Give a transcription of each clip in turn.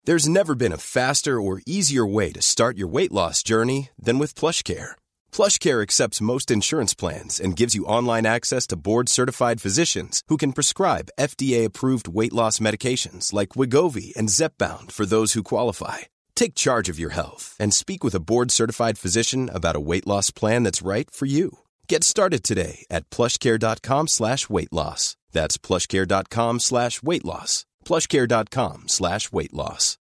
There's never been a faster or easier way to start your weight loss journey than with PlushCare. PlushCare accepts most insurance plans and gives you online access to board-certified physicians who can prescribe FDA-approved weight loss medications like Wegovy and Zepbound for those who qualify. Take charge of your health and speak with a board-certified physician about a weight loss plan that's right for you. Get started today at plushcare.com/weightloss. That's plushcare.com/weightloss. plushcare.com/weightloss.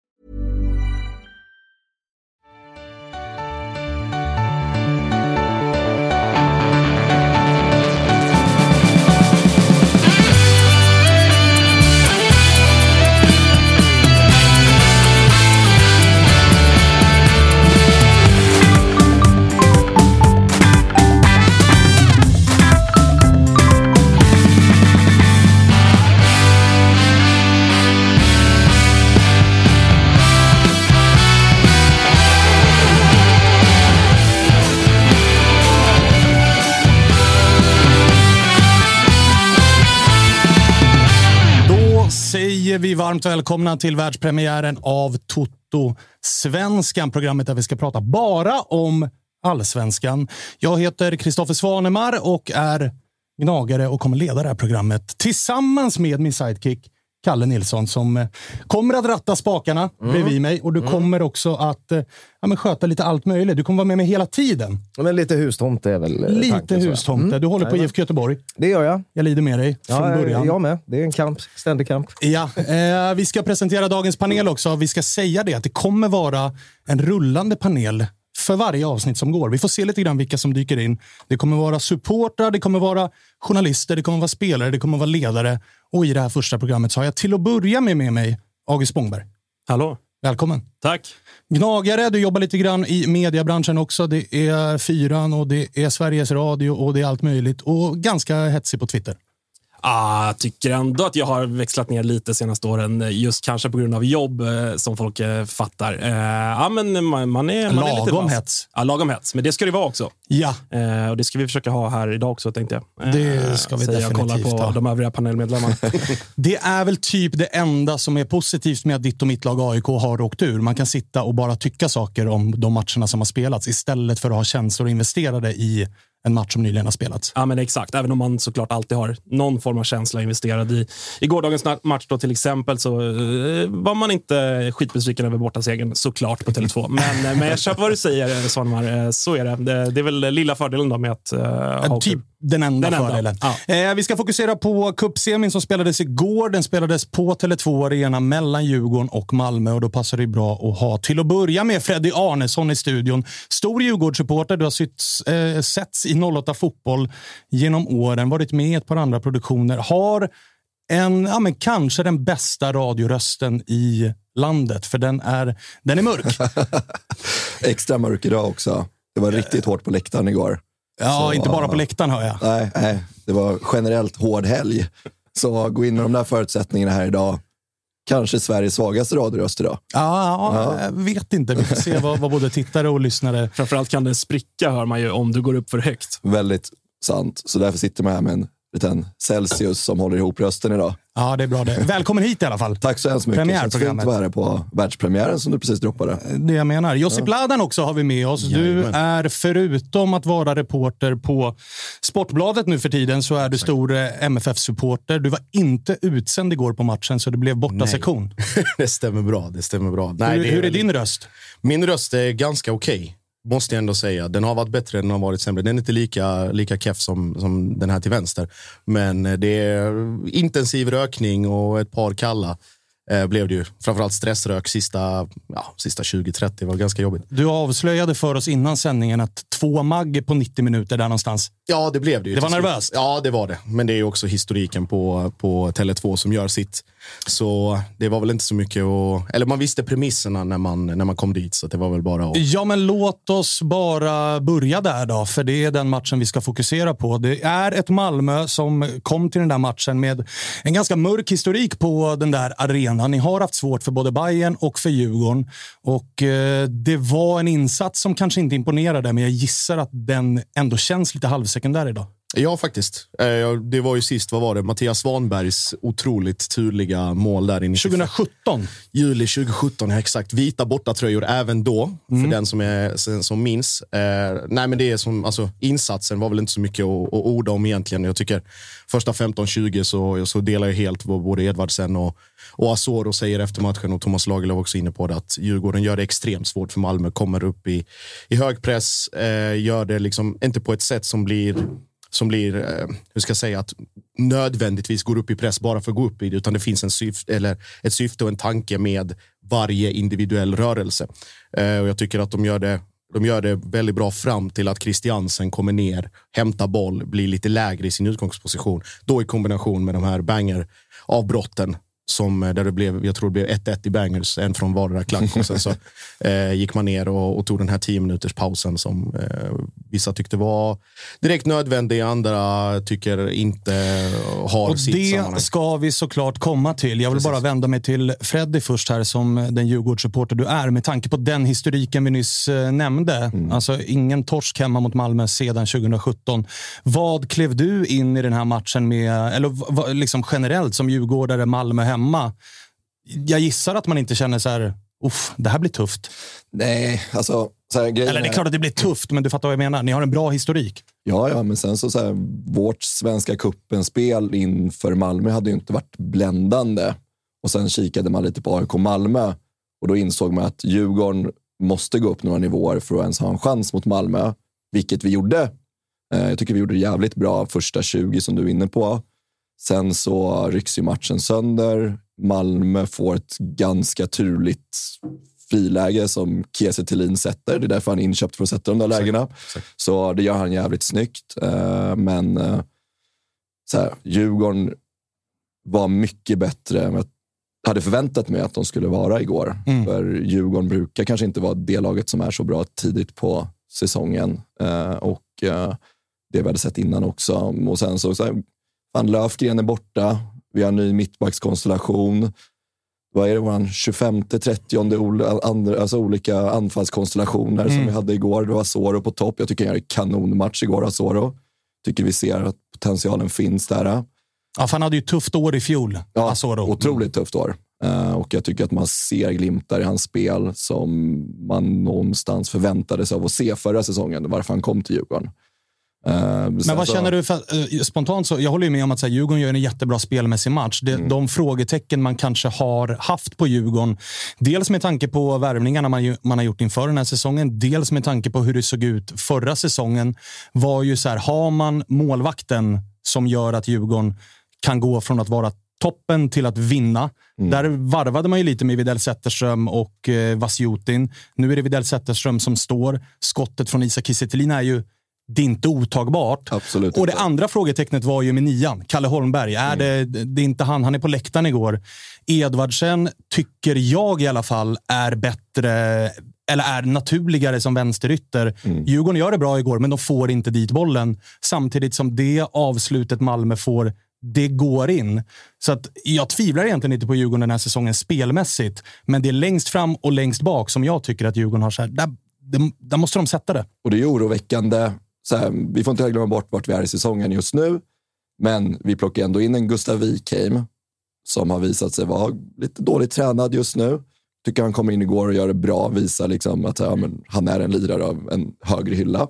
Säger vi varmt välkomna till världspremiären av Toto Svenskan, programmet där vi ska prata bara om allsvenskan. Jag heter Kristoffer Svanemar och är gnagare och kommer leda det här programmet tillsammans med min sidekick Kalle Nilsson som kommer att ratta spakarna bredvid mig, och du kommer också att sköta lite allt möjligt. Du kommer vara med mig hela tiden. Men lite hustomte är väl lite tanken, hustomte. Du håller på IFK Göteborg. Det gör jag. Jag lider med dig från början. Jag med. Det är en kamp, ständig kamp. Ja, vi ska presentera dagens panel också. Vi ska säga det att det kommer vara en rullande panel för varje avsnitt som går. Vi får se lite grann vilka som dyker in. Det kommer vara supportrar, det kommer vara journalister, det kommer vara spelare, det kommer vara ledare. Och i det här första programmet så har jag till att börja med mig August Spångberg. Hallå. Välkommen. Tack. Gnagare, du jobbar lite grann i mediebranschen också. Det är Fyran och det är Sveriges Radio och det är allt möjligt. Och ganska hetsig på Twitter. Jag tycker ändå att jag har växlat ner lite senaste åren, just kanske på grund av jobb som folk fattar. Men man är lagom lite hets. Ja, lagom hets, men det ska det vara också. Ja. Och det ska vi försöka ha här idag också, tänkte jag. Det ska vi definitivt jag kollar på de övriga panelmedlemmarna. Det är väl typ det enda som är positivt med att ditt och mitt lag AIK har åkt ur. Man kan sitta och bara tycka saker om de matcherna som har spelats istället för att ha känslor investerade i en match som nyligen har spelats. Ja, men exakt. Även om man såklart alltid har någon form av känsla investerad i gårdagens match då till exempel, så var man inte skitbesviken över bortasegern såklart på Tele2. Men jag köper vad du säger, Svanemar. Så är det. Det är väl lilla fördelen då med att ha typ den enda fördelen. Ja. Vi ska fokusera på cupsemin som spelades igår. Den spelades på Tele2 Arena mellan Djurgården och Malmö, och då passar det bra att ha till att börja med Freddy Arnesson i studion. Stor Djurgårdssupporter, du har setts i 08 fotboll genom åren, varit med i ett par andra produktioner, har kanske den bästa radiorösten i landet, för den är mörk. Extra mörk idag också. Det var riktigt hårt på läktaren igår. Ja, så, inte bara på läktaren hör jag. Nej, det var generellt hård helg. Så gå in med de där förutsättningarna här idag. Kanske Sveriges svagaste radioröst idag. Ja, jag vet inte. Vi får se vad både tittare och lyssnare... Framförallt kan det spricka, hör man ju, om du går upp för högt. Väldigt sant. Så därför sitter man här med en liten Celsius som håller ihop rösten idag. Ja, det är bra det. Välkommen hit i alla fall. Tack så hemskt mycket. Det känns fint att vara här på världspremiären som du precis droppade. Det jag menar. Josip Ladan också har vi med oss. Du är, förutom att vara reporter på Sportbladet nu för tiden, så är du stor MFF-supporter. Du var inte utsänd igår på matchen, så det blev borta sektion. Det stämmer bra. Nej, hur är din röst? Min röst är ganska okej. Måste jag ändå säga. Den har varit bättre än den har varit sämre. Den är inte lika keff som den här till vänster. Men det är intensiv rökning och ett par kalla blev det ju. Framförallt stressrök sista 20-30 var ganska jobbigt. Du avslöjade för oss innan sändningen att 2 magg på 90 minuter där någonstans. Ja, det blev det ju. Det var nervöst. Ja, det var det. Men det är ju också historiken på Tele2 som gör sitt. Så det var väl inte så mycket eller man visste premisserna när man kom dit, så det var väl bara Ja, men låt oss bara börja där då, för det är den matchen vi ska fokusera på. Det är ett Malmö som kom till den där matchen med en ganska mörk historik på den där arenan. Ni har haft svårt för både Bayern och för Djurgården, och det var en insats som kanske inte imponerade, men jag gissar att den ändå känns lite halvsekundär idag. Ja, faktiskt. Det var ju sist, vad var det? Mattias Svanbergs otroligt turliga mål där inne. 2017. Juli 2017, ja, exakt. Vita bortatröjor även då, för den som minns. Nej, men det är som, alltså, insatsen var väl inte så mycket att orda om egentligen. Jag tycker första 15-20 så delar jag helt vad både Edvardsen och Asoro säger efter matchen, och Thomas Lagerlöf också inne på det, att Djurgården gör det extremt svårt för Malmö. Kommer upp i hög press, gör det liksom inte på ett sätt som blir hur ska jag säga, att nödvändigtvis går upp i press bara för att gå upp i det, utan det finns ett syfte och en tanke med varje individuell rörelse. Och jag tycker att de gör det väldigt bra fram till att Christiansen kommer ner, hämtar boll, blir lite lägre i sin utgångsposition. Då i kombination med de här banger-avbrotten där det blev, jag tror det blev 1-1 i bangers, en från vardera klack, och sen så gick man ner och tog den här 10 minuters pausen som vissa tyckte var direkt nödvändig, andra tycker inte har och sitt sammanhang. Och det ska vi såklart komma till. Jag vill bara vända mig till Freddy först här, som den Djurgårdssupporter du är, med tanke på den historiken vi nyss nämnde. Alltså ingen torsk hemma mot Malmö sedan 2017. Vad klev du in i den här matchen med, eller liksom generellt som djurgårdare, Malmö hemma? Jag gissar att man inte känner så här, det här blir tufft. Nej, alltså så här, eller det är klart att det blir tufft, men du fattar vad jag menar. Ni har en bra historik. Ja, men sen så här, vårt Svenska cupen-spel inför Malmö hade ju inte varit bländande. Och sen kikade man lite på AIK Malmö, och då insåg man att Djurgården måste gå upp några nivåer för att ens ha en chans mot Malmö, vilket vi gjorde. Jag tycker vi gjorde det jävligt bra första 20 som du är inne på. Sen så rycks ju matchen sönder. Malmö får ett ganska turligt friläge som Kiese Thelin sätter. Det är därför han är inköpt för att sätta de där lägena. Så det gör han jävligt snyggt. Men så här, Djurgården var mycket bättre än jag hade förväntat mig att de skulle vara igår. För Djurgården brukar kanske inte vara det laget som är så bra tidigt på säsongen. Och det vi hade sett innan också. Och sen så här, Löfgren är borta. Vi har en ny mittbackskonstellation. Vad är det? Vår 25-30 alltså olika anfallskonstellationer som vi hade igår. Det var Asoro på topp. Jag tycker han gör en kanonmatch igår, Asoro. Tycker vi ser att potentialen finns där. Ja, för han hade ju ett tufft år i fjol. Ja, Asoro. Otroligt tufft år. Och jag tycker att man ser glimtar i hans spel som man någonstans förväntade sig av att se förra säsongen, varför han kom till Djurgården. Men vad känner du spontant? Så jag håller ju med om att så här, Djurgården gör en jättebra spelmässig match. De frågetecken man kanske har haft på Djurgården, dels med tanke på värvningarna man har gjort inför den här säsongen, dels med tanke på hur det såg ut förra säsongen, var ju så här, har man målvakten som gör att Djurgården kan gå från att vara toppen till att vinna. Där varvade man ju lite med Widell Zetterström och Vasjutin. Nu är det Widell Zetterström som står. Skottet från Isak Kiese Thelin är ju, det är inte otagbart. Absolut. Och det andra frågetecknet var ju med 9, Kalle Holmberg. Det är inte han är på läktaren igår. Edvardsen tycker jag i alla fall är bättre, eller är naturligare som vänsterytter. Djurgården gör det bra igår, men de får inte dit bollen. Samtidigt som det avslutet Malmö får, det går in. Så att jag tvivlar egentligen inte på Djurgården den här säsongen spelmässigt. Men det är längst fram och längst bak som jag tycker att Djurgården har så här, där måste de sätta det. Och det är oroväckande. Så här, vi får inte glömma bort vart vi är i säsongen just nu. Men vi plockar ändå in en Gustav Wikheim som har visat sig vara lite dåligt tränad just nu. Tycker han kommer in igår och gör det bra. Visar liksom att han är en lirare av en högre hylla.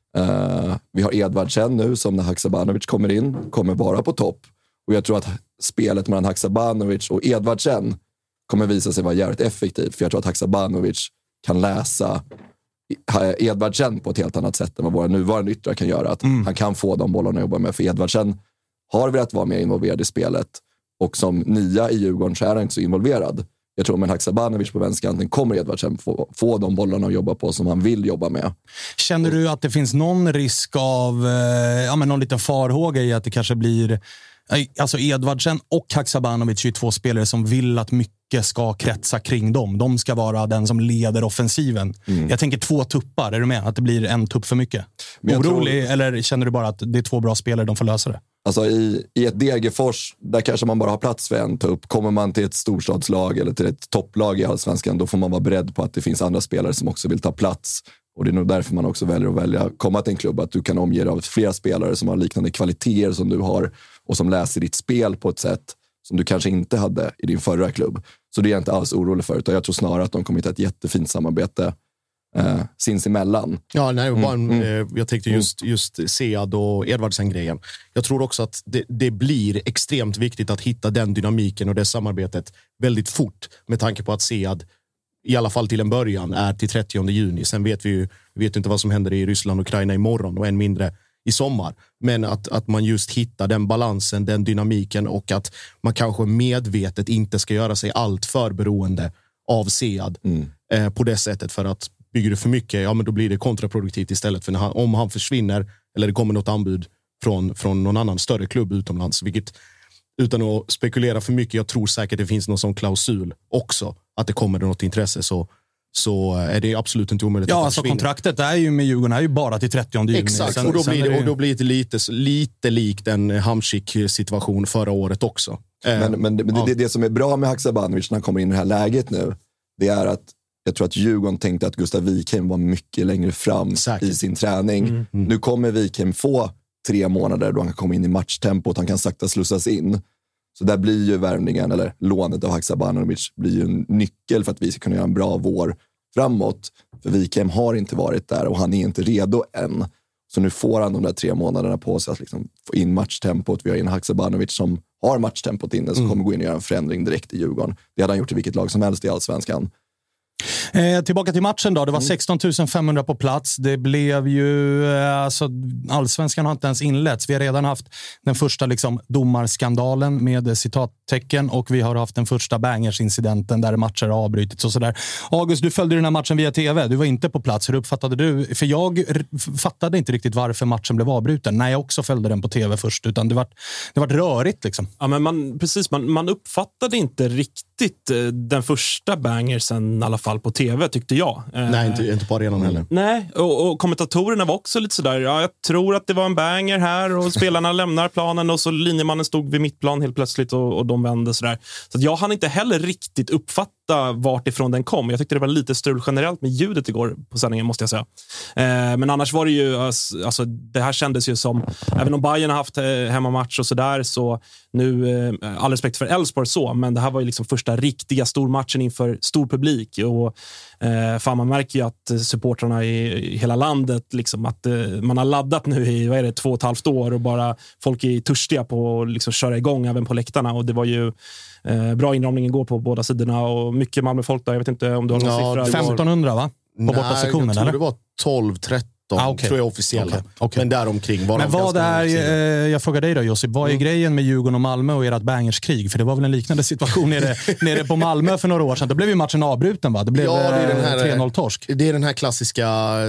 Vi har Edvardsen nu som när Haksabanovic kommer in kommer vara på topp. Och jag tror att spelet mellan Haksabanovic och Edvardsen kommer visa sig vara jävligt effektivt. För jag tror att Haksabanovic kan läsa Edvardsen på ett helt annat sätt än vad våra nuvarande yttrar kan göra. Att han kan få de bollarna att jobba med. För Edvardsen har velat vara mer involverad i spelet. Och som 9 i Djurgården så är han inte så involverad. Jag tror med Haksabanovic på vänsterkanten kommer Edvardsen få de bollarna att jobba på som han vill jobba med. Känner du att det finns någon risk av någon liten farhåga i att det kanske blir... Alltså Edvardsen och Haksabanovic är ju 2 spelare som vill att mycket ska kretsa kring dem. De ska vara den som leder offensiven. Jag tänker 2 tuppar, är du med? Att det blir en tupp för mycket. Orolig, eller känner du bara att det är 2 bra spelare, de får lösa det? Alltså i ett Degerfors, där kanske man bara har plats för en tupp. Kommer man till ett storstadslag eller till ett topplag i Allsvenskan, då får man vara beredd på att det finns andra spelare som också vill ta plats. Och det är nog därför man också väljer att komma till en klubb. Att du kan omge dig av flera spelare som har liknande kvaliteter som du har. Och som läser ditt spel på ett sätt som du kanske inte hade i din förra klubb. Så det är jag inte alls orolig för. Utan jag tror snarare att de kommer hitta ett jättefint samarbete sinsemellan. Ja, nej, jag tänkte just Sead och Edvardsen-grejen. Jag tror också att det blir extremt viktigt att hitta den dynamiken och det samarbetet väldigt fort. Med tanke på att Sead i alla fall till en början är till 30 juni. Sen vet vi vet inte vad som händer i Ryssland och Ukraina imorgon och än mindre i sommar. Men att man just hittar den balansen, den dynamiken och att man kanske medvetet inte ska göra sig allt för beroende av Sead på det sättet. För att bygger du för mycket, ja men då blir det kontraproduktivt istället. För om han försvinner eller det kommer något anbud från någon annan större klubb utomlands, vilket utan att spekulera för mycket, jag tror säkert det finns någon sån klausul också, att det kommer något intresse så är det absolut inte omöjligt. Ja, alltså kontraktet är ju med Djurgården är ju bara till 30 juni. Exakt, och då blir det lite likt en Hamsik-situation förra året också. Men det som är bra med Haksabanovic när han kommer in i det här läget nu, det är att jag tror att Djurgården tänkte att Gustav Wikheim var mycket längre fram i sin träning. Nu kommer Wikheim få 3 månader då han kan komma in i matchtempot, han kan sakta slussas in. Så där blir ju värvningen, eller lånet av Haksabanovic blir ju en nyckel för att vi ska kunna göra en bra vår framåt. För Wikheim har inte varit där och han är inte redo än. Så nu får han de där 3 månaderna på sig att liksom få in matchtempot. Vi har in Haksabanovic som har matchtempot inne, som kommer gå in och göra en förändring direkt i Djurgården. Det hade han gjort i vilket lag som helst i Allsvenskan. Tillbaka till matchen då. Det var 16 500 på plats. Det blev ju... Alltså, Allsvenskan har inte ens inletts. Vi har redan haft den första domarskandalen med citattecken och vi har haft den första bangersincidenten där matcher har avbrutits och sådär. August, du följde den här matchen via tv. Du var inte på plats. Hur uppfattade du? För jag fattade inte riktigt varför matchen blev avbruten när jag också följde den på tv först. Utan det var rörigt liksom. Ja, men man uppfattade inte riktigt den första bangersen i alla fall på tv, tyckte jag. Nej, inte på arenan heller. Nej, och kommentatorerna var också lite sådär, ja, jag tror att det var en banger här och spelarna lämnar planen och så linjemannen stod vid mittplan helt plötsligt och de vände sådär. Så att jag hann inte heller riktigt uppfatta vart ifrån den kom. Jag tyckte det var lite strul generellt med ljudet igår på sändningen, måste jag säga. Men annars var det ju, alltså det här kändes ju som, även om Bayern har haft hemmamatch och sådär, så nu, all respekt för Elfsborg så, men det här var ju liksom första riktiga stormatchen inför stor publik och fan, man märker ju att supportrarna i hela landet liksom, att man har laddat nu i 2,5 år och bara folk är törstiga på att liksom köra igång även på läktarna, och det var ju bra inramning igår på båda sidorna och mycket Malmö-folk där. Jag vet inte om du har någon siffra. 1500 va? På borta sektionen, jag tror eller? det var 12-13. Tror jag officiella. Okay. Men däromkring var. Men vad är, jag frågar dig då Josip, vad är grejen med Djurgården och Malmö och ert bangerskrig? För det var väl en liknande situation nere på Malmö för några år sedan. Då blev ju matchen avbruten, va? Det blev 3-0-torsk. Det är den här klassiska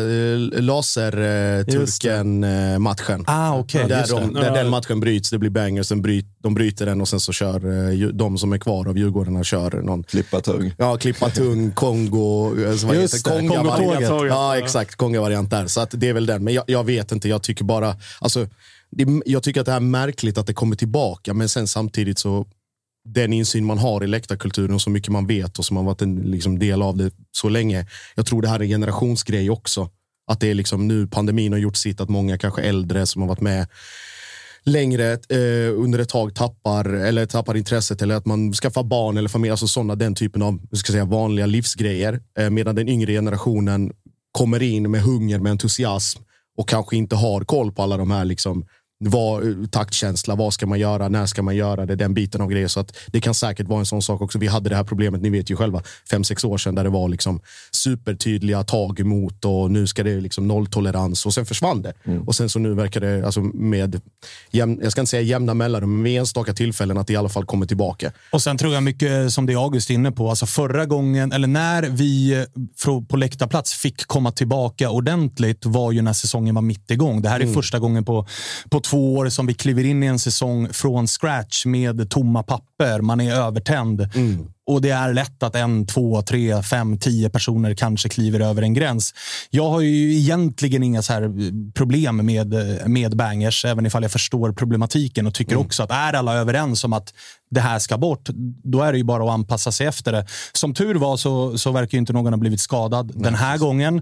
laserturken-matchen. Okej. Där den matchen bryts, det blir banger, sen de bryter den och sen så kör de som är kvar av Djurgårdarna kör någon klippa-tung. Ja, klippa-tung, Kongo. Just det, Kongo-tåget. Ja, exakt. Kongo-variant där. Så att det är väl den. Men jag vet inte, jag tycker bara... Alltså, jag tycker att det är märkligt att det kommer tillbaka, men sen samtidigt så... Den insyn man har i läktarkulturen och så mycket man vet och som har varit en del av det så länge. Jag tror det här är en generationsgrej också. Att det är liksom nu pandemin har gjort sitt, att många kanske äldre som har varit med längre under ett tag tappar intresset, eller att man skaffar barn eller familj, alltså sådana, den typen av vanliga livsgrejer, medan den yngre generationen kommer in med hunger, med entusiasm och kanske inte har koll på alla de här taktkänsla, vad ska man göra, när ska man göra det, den biten av grejer. Så att det kan säkert vara en sån sak också. Vi hade det här problemet, ni vet ju själva, 5-6 år sedan, där det var supertydliga tag emot och nu ska det nolltolerans, och sen försvann det. Och sen så nu verkar det med jag ska inte säga jämna mellanrum, men med enstaka tillfällen att det i alla fall kommer tillbaka. Och sen tror jag mycket som det August är inne på, alltså förra gången, eller när vi på läktarplats fick komma tillbaka ordentligt, var ju när säsongen var mitt igång. Det här är första gången på 2 år som vi kliver in i en säsong från scratch med tomma papper. Man är övertänd. Och det är lätt att 1, 2, 3, 5, 10 personer kanske kliver över en gräns. Jag har ju egentligen inga så här problem med bangers, även ifall jag förstår problematiken och tycker också att är alla överens om att det här ska bort, då är det ju bara att anpassa sig efter det. Som tur var så verkar ju inte någon ha blivit skadad den här gången.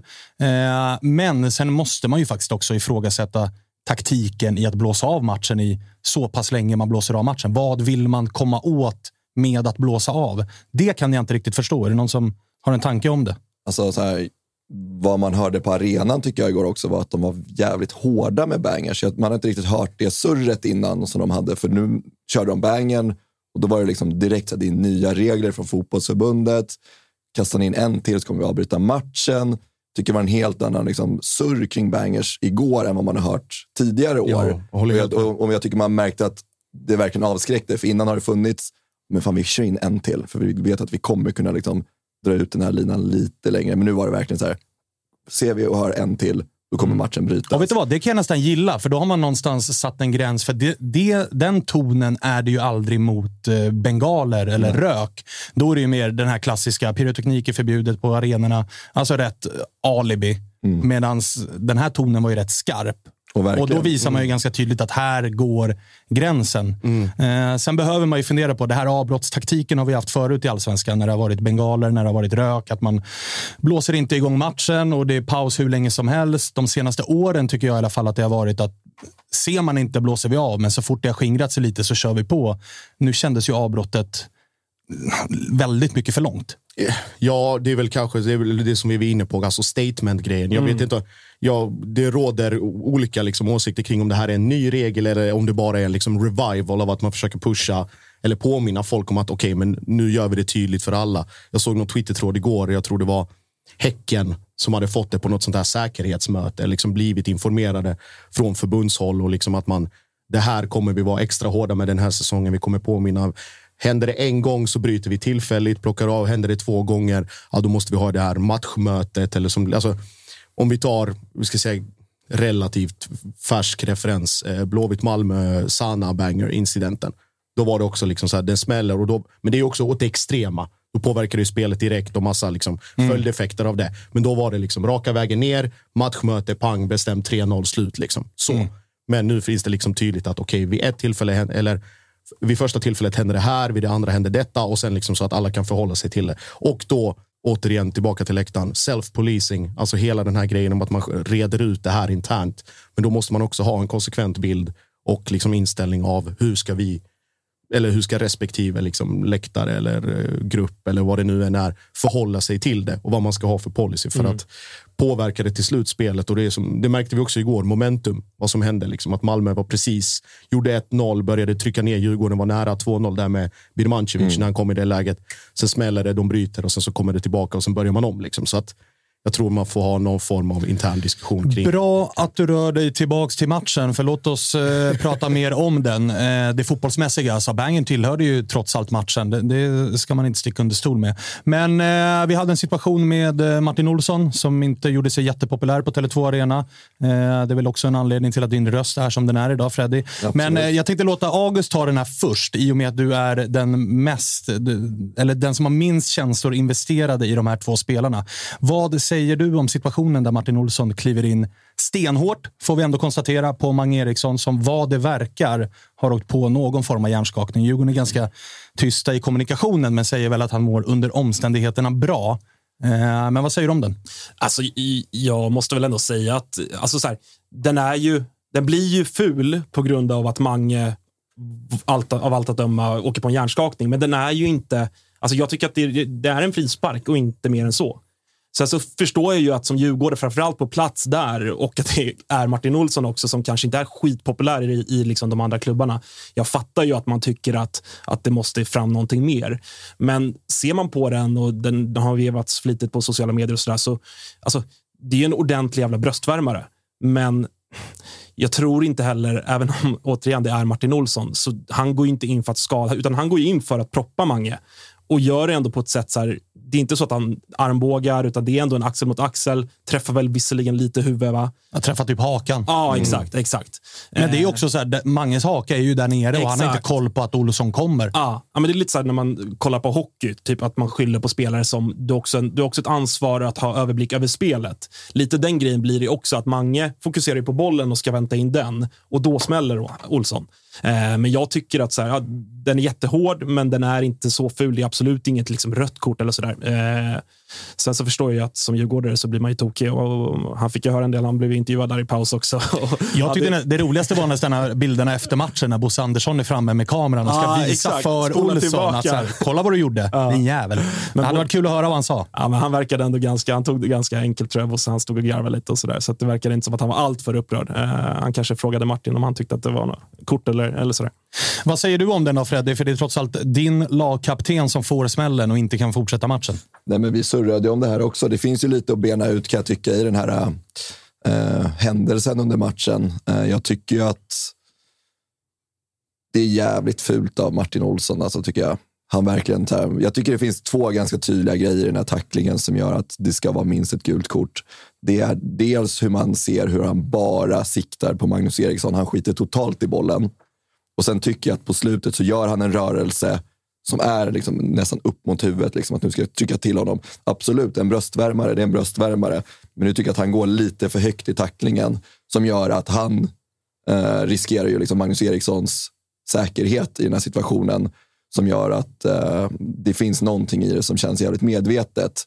Men sen måste man ju faktiskt också ifrågasätta taktiken i att blåsa av matchen i så pass länge man blåser av matchen. Vad vill man komma åt med att blåsa av? Det kan jag inte riktigt förstå. Är det någon som har en tanke om det? Alltså så här, vad man hörde på arenan tycker jag igår också var att de var jävligt hårda med bangers. Man har inte riktigt hört det surret innan som de hade, för nu körde de bangen och då var det liksom direkt så att det är nya regler från fotbollsförbundet. Kastar ni in en till så kommer vi avbryta matchen. Tycker det var en helt annan liksom surr kring bangers igår än vad man har hört tidigare år. Och jag tycker man märkte att det verkligen avskräckte, för innan har det funnits, men fan vi kör in en till, för vi vet att vi kommer kunna liksom dra ut den här linan lite längre. Men nu var det verkligen så här, ser vi och hör en till, då kommer matchen brytas. Och vet du vad, det kan jag nästan gilla, för då har man någonstans satt en gräns, för den tonen är det ju aldrig mot bengaler eller rök. Då är det ju mer den här klassiska, pyroteknik är förbjudet på arenorna, alltså rätt alibi. Medan den här tonen var ju rätt skarp. Och då visar man ju ganska tydligt att här går gränsen. Sen behöver man ju fundera på, det här avbrottstaktiken har vi haft förut i Allsvenskan, när det har varit bengaler, när det har varit rök, att man blåser inte igång matchen och det är paus hur länge som helst. De senaste åren tycker jag i alla fall att det har varit att ser man inte blåser vi av, men så fort det har skingrat sig lite så kör vi på. Nu kändes ju avbrottet väldigt mycket för långt. Ja, det är väl kanske det som vi är inne på, alltså statement-grejen. Jag vet inte, det råder olika liksom åsikter kring om det här är en ny regel eller om det bara är en liksom revival av att man försöker pusha eller påminna folk om att okej, men nu gör vi det tydligt för alla. Jag såg någon Twitter-tråd igår, jag tror det var Häcken som hade fått det på något sånt här säkerhetsmöte, liksom blivit informerade från förbundshåll och liksom att det här kommer vi vara extra hårda med den här säsongen, vi kommer påminna. Händer det en gång så bryter vi tillfälligt, plockar av. Händer det 2 gånger, ja, då måste vi ha det här matchmötet. Eller som, alltså, om vi tar, vi ska säga, relativt färsk referens, Blåvitt Malmö, Sana Banger-incidenten. Då var det också liksom så här, den smäller. Och då, men det är också åt det extrema. Då påverkar det spelet direkt och massa liksom följdeffekter av det. Men då var det liksom raka vägen ner, matchmöte, pang, bestämt 3-0, slut liksom. Så. Men nu finns det liksom tydligt att okej, vid ett tillfälle, eller vid första tillfället händer det här, vid det andra händer detta, och sen liksom så att alla kan förhålla sig till det. Och då, återigen tillbaka till läktaren, self-policing, alltså hela den här grejen om att man reder ut det här internt. Men då måste man också ha en konsekvent bild och liksom inställning av hur ska respektive liksom läktare eller grupp eller vad det nu än är förhålla sig till det och vad man ska ha för policy för att påverka det till slutspelet. Och det märkte vi också igår, momentum, vad som hände liksom, att Malmö var gjorde 1-0, började trycka ner Djurgården, var nära 2-0 där med Birmancevic när han kom i det läget, sen smäller det, de bryter och sen så kommer det tillbaka och sen börjar man om liksom. Så att jag tror man får ha någon form av intern diskussion kring. Bra att du rör dig tillbaks till matchen, för låt oss prata mer om den. Det fotbollsmässiga, alltså Bangen tillhörde ju trots allt matchen. Det ska man inte sticka under stol med. Men vi hade en situation med Martin Olsson som inte gjorde sig jättepopulär på Tele2 Arena. Det är väl också en anledning till att din röst är som den är idag, Freddy. Absolut. Men jag tänkte låta August ta den här först, i och med att du är den som har minst känslor investerade i de här 2 spelarna. Vad säger du om situationen där Martin Olsson kliver in stenhårt, får vi ändå konstatera, på Mange Eriksson, som vad det verkar har åkt på någon form av hjärnskakning. Djurgården är ganska tysta i kommunikationen, men säger väl att han mår under omständigheterna bra. Men vad säger du om den? Alltså, jag måste väl ändå säga att alltså så här, den blir ju ful på grund av att Mange av allt att döma åker på en hjärnskakning, men den är ju inte, alltså jag tycker att det är en frispark och inte mer än så. Så förstår jag ju att som Djurgården, framförallt på plats där, och att det är Martin Olsson också som kanske inte är skitpopulär i liksom de andra klubbarna. Jag fattar ju att man tycker att det måste fram någonting mer. Men ser man på den, och den har vevats flitigt på sociala medier och sådär, så alltså, det är ju en ordentlig jävla bröstvärmare. Men jag tror inte heller, även om återigen det är Martin Olsson, så han går ju inte in för att skada, utan han går in för att proppa Mange. Och gör det ändå på ett sätt så här det är inte så att han armbågar, utan det är ändå en axel mot axel. Träffar väl visserligen lite huvud, va? Jag träffar typ hakan. Ja, exakt. Men det är också så här, Manges haka är ju där nere och han har inte koll på att Olsson kommer. Ja, men det är lite så här när man kollar på hockey, typ att man skyller på spelare som du har också ett ansvar att ha överblick över spelet. Lite den grejen blir det också att Mange fokuserar på bollen och ska vänta in den, och då smäller Olsson. Men jag tycker att så här, den är jättehård, men den är inte så ful. Det är absolut inget liksom rött kort eller sådär. Sen så förstår jag att som djurgårdare så blir man ju tokig, och han fick ju höra en del, han blev intervjuad där i paus också. Jag tyckte det roligaste var nästan bilderna efter matchen när Bosse Andersson är framme med kameran och ska visa för Olsson att så här, kolla vad du gjorde, din jävel. Men det hade varit kul att höra vad han sa. Ja, men han verkade ändå han tog det ganska enkelt, tror jag, och så han stod och garvade lite och sådär, så att det verkade inte som att han var allt för upprörd. Han kanske frågade Martin om han tyckte att det var något kort eller sådär. Vad säger du om den då, Freddy? För det är trots allt din lagkapten som får smällen och inte kan fortsätta matchen. Nej, men vi surrade om det här också. Det finns ju lite att bena ut, kan jag tycka, i den här händelsen under matchen. Jag tycker ju att det är jävligt fult av Martin Olsson, alltså, tycker jag. Han verkligen jag tycker det finns två ganska tydliga grejer i den här tacklingen som gör att det ska vara minst ett gult kort. Det är dels hur man ser hur han bara siktar på Magnus Eriksson. Han skiter totalt i bollen. Och sen tycker jag att på slutet så gör han en rörelse som är liksom nästan upp mot huvudet, liksom, att nu ska jag trycka till honom. Absolut, en bröstvärmare, det är en bröstvärmare. Men nu tycker jag att han går lite för högt i tacklingen, som gör att han riskerar ju liksom Magnus Erikssons säkerhet i den här situationen, som gör att det finns någonting i det som känns jävligt medvetet.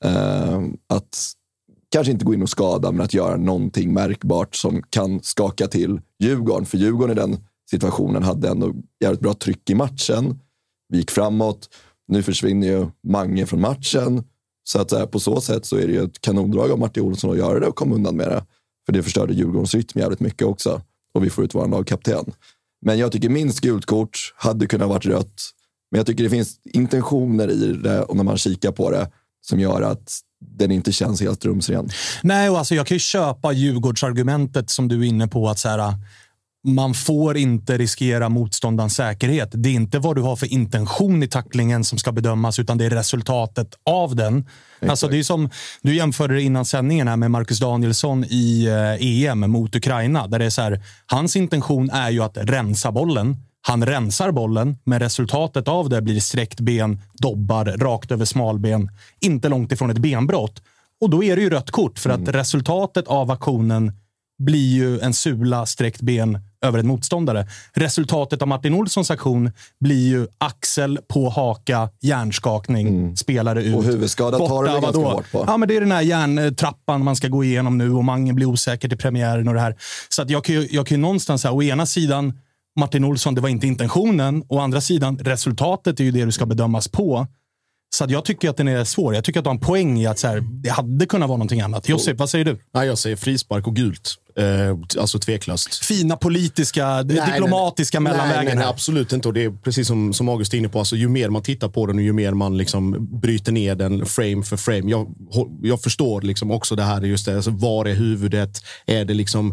Att kanske inte gå in och skada, men att göra någonting märkbart som kan skaka till Djurgården. För Djurgården i den situationen hade ändå jävligt bra tryck i matchen. Vi gick framåt. Nu försvinner ju Mange från matchen. Så att på så sätt så är det ju ett kanondrag av Martin Olsson att göra det och komma undan med det. För det förstörde Djurgårdens rytm jävligt mycket också. Och vi får ut vår lagkapten. Men jag tycker minst gult kort hade kunnat varit rött. Men jag tycker det finns intentioner i det, och när man kikar på det, som gör att den inte känns helt rumsren. Nej, och alltså jag kan ju köpa Djurgårdsargumentet som du är inne på, att så här, man får inte riskera motståndarens säkerhet. Det är inte vad du har för intention i tacklingen som ska bedömas, utan det är resultatet av den. Exakt. Alltså det är som du jämförde innan sändningen här med Marcus Danielsson i EM mot Ukraina, där det är så här, hans intention är ju att rensa bollen. Han rensar bollen, men resultatet av det blir sträckt ben, dobbar rakt över smalben, inte långt ifrån ett benbrott. Och då är det ju rött kort, för att resultatet av aktionen blir ju en sula, sträckt ben över en motståndare. Resultatet av Martin Olssons aktion blir ju axel på haka, hjärnskakning, spelare ut. Och huvudskada tar det ganska hårt på. Ja, men det är den här hjärntrappan man ska gå igenom nu, och Mange blir osäker till premiären och det här. Så att jag kan ju någonstans här, å ena sidan Martin Olsson, det var inte intentionen, å andra sidan resultatet är ju det du ska bedömas på. Så att jag tycker att den är svår. Jag tycker att du har en poäng i att så här, det hade kunnat vara någonting annat. Josip, vad säger du? Nej, jag säger frispark och gult. Alltså tveklöst. Fina politiska, diplomatiska mellanvägen. Nej, absolut inte. Och det är precis som August är inne på. Alltså, ju mer man tittar på den och ju mer man liksom bryter ner den frame för frame. Jag förstår liksom också det här. Just det, alltså, var är huvudet? Är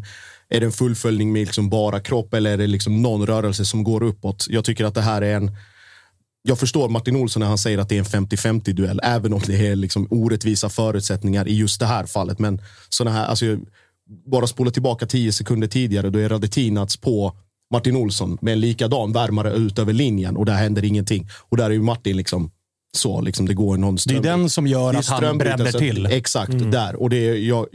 det en fullföljning med liksom bara kropp, eller är det liksom någon rörelse som går uppåt? Jag tycker att det här är jag förstår Martin Olsson när han säger att det är en 50-50 duell, även om det är liksom orättvisa förutsättningar i just det här fallet. Men såna här, alltså, bara spola tillbaka 10 sekunder tidigare, då är Radetinac på Martin Olsson med en likadan värmare ut över linjen, och där händer ingenting. Och där är ju Martin liksom så, liksom det går någon ström. Det är den som gör att han bränner till. Exakt, där. Och det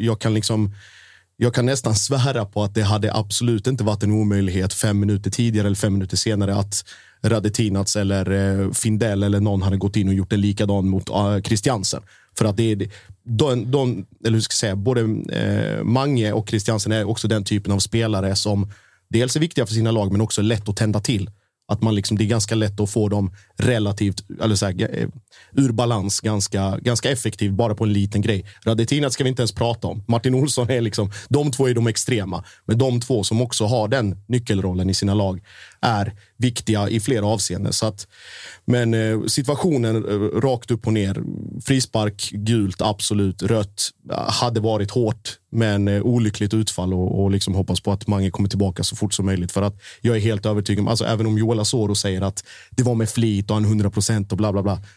jag kan nästan svära på att det hade absolut inte varit en omöjlighet 5 minuter tidigare eller 5 minuter senare att Radetinac eller Findell eller någon hade gått in och gjort en likadan mot Christiansen. För att det är eller hur ska jag säga, både Mange och Christiansen är också den typen av spelare som dels är viktiga för sina lag, men också lätt att tända till. Att man liksom, det är ganska lätt att få dem relativt, eller så här, ur balans ganska effektivt bara på en liten grej. Radetinac ska vi inte ens prata om. Martin Olsson är liksom, de två är de extrema. Men de två som också har den nyckelrollen i sina lag är viktiga i flera avseenden. Så att, men situationen rakt upp och ner. Frispark, gult, absolut. Rött hade varit hårt, men olyckligt utfall, och liksom hoppas på att Mange kommer tillbaka så fort som möjligt. För att jag är helt övertygad om, alltså även om Joel Asoro säger att det var med flit och han 100% och bla bla bla.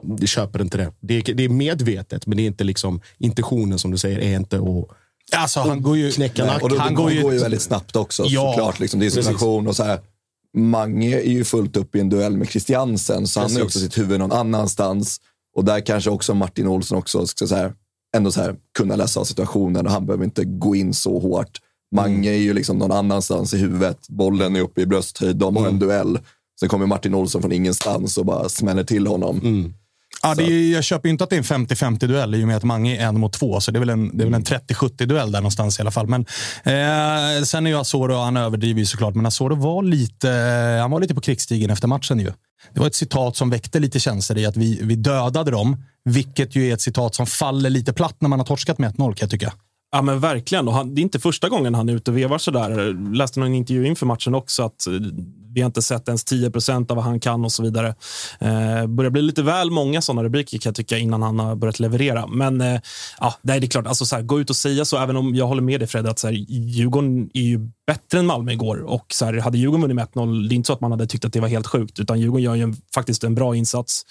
Det köper inte det. Det är medvetet, men det är inte liksom intentionen som du säger är inte att alltså, han går ju knäcka nacken. Och han går ju väldigt snabbt också, såklart. Liksom, det är situation och så här. Mange är ju fullt upp i en duell med Christiansen, så han har också sitt huvud någon annanstans. Och där kanske också Martin Olsson också ska så här, ändå så här, kunna läsa av situationen, och han behöver inte gå in så hårt. Mange är ju liksom någon annanstans i huvudet. Bollen är uppe i brösthöjd, de har en duell. Sen kommer Martin Olsson från ingenstans och bara smäller till honom. Ja, jag köper ju inte att det är en 50-50 duell i och med att Mange är 1-2, så det är väl en 30-70 duell där någonstans i alla fall. Men sen är ju Asoro, han överdriver ju såklart, men Asoro var lite på krigsstigen efter matchen ju. Det var ett citat som väckte lite känslor i att vi dödade dem, vilket ju är ett citat som faller lite platt när man har torskat med 1-0, kan jag tycka. Ja, men verkligen. Och det är inte första gången han är ute och vevar sådär. Läste någon intervju inför matchen också att vi har inte sett ens 10% av vad han kan och så vidare. Börjar bli lite väl många sådana rubriker, kan jag tycka, innan han har börjat leverera. Men det är klart, alltså, så här, gå ut och säga så, även om jag håller med dig, Fred, att så här, Djurgården är ju bättre än Malmö igår. Och så här, hade Djurgården vunnit med 1-0, det är inte så att man hade tyckt att det var helt sjukt, utan Djurgården gör ju faktiskt en bra insats.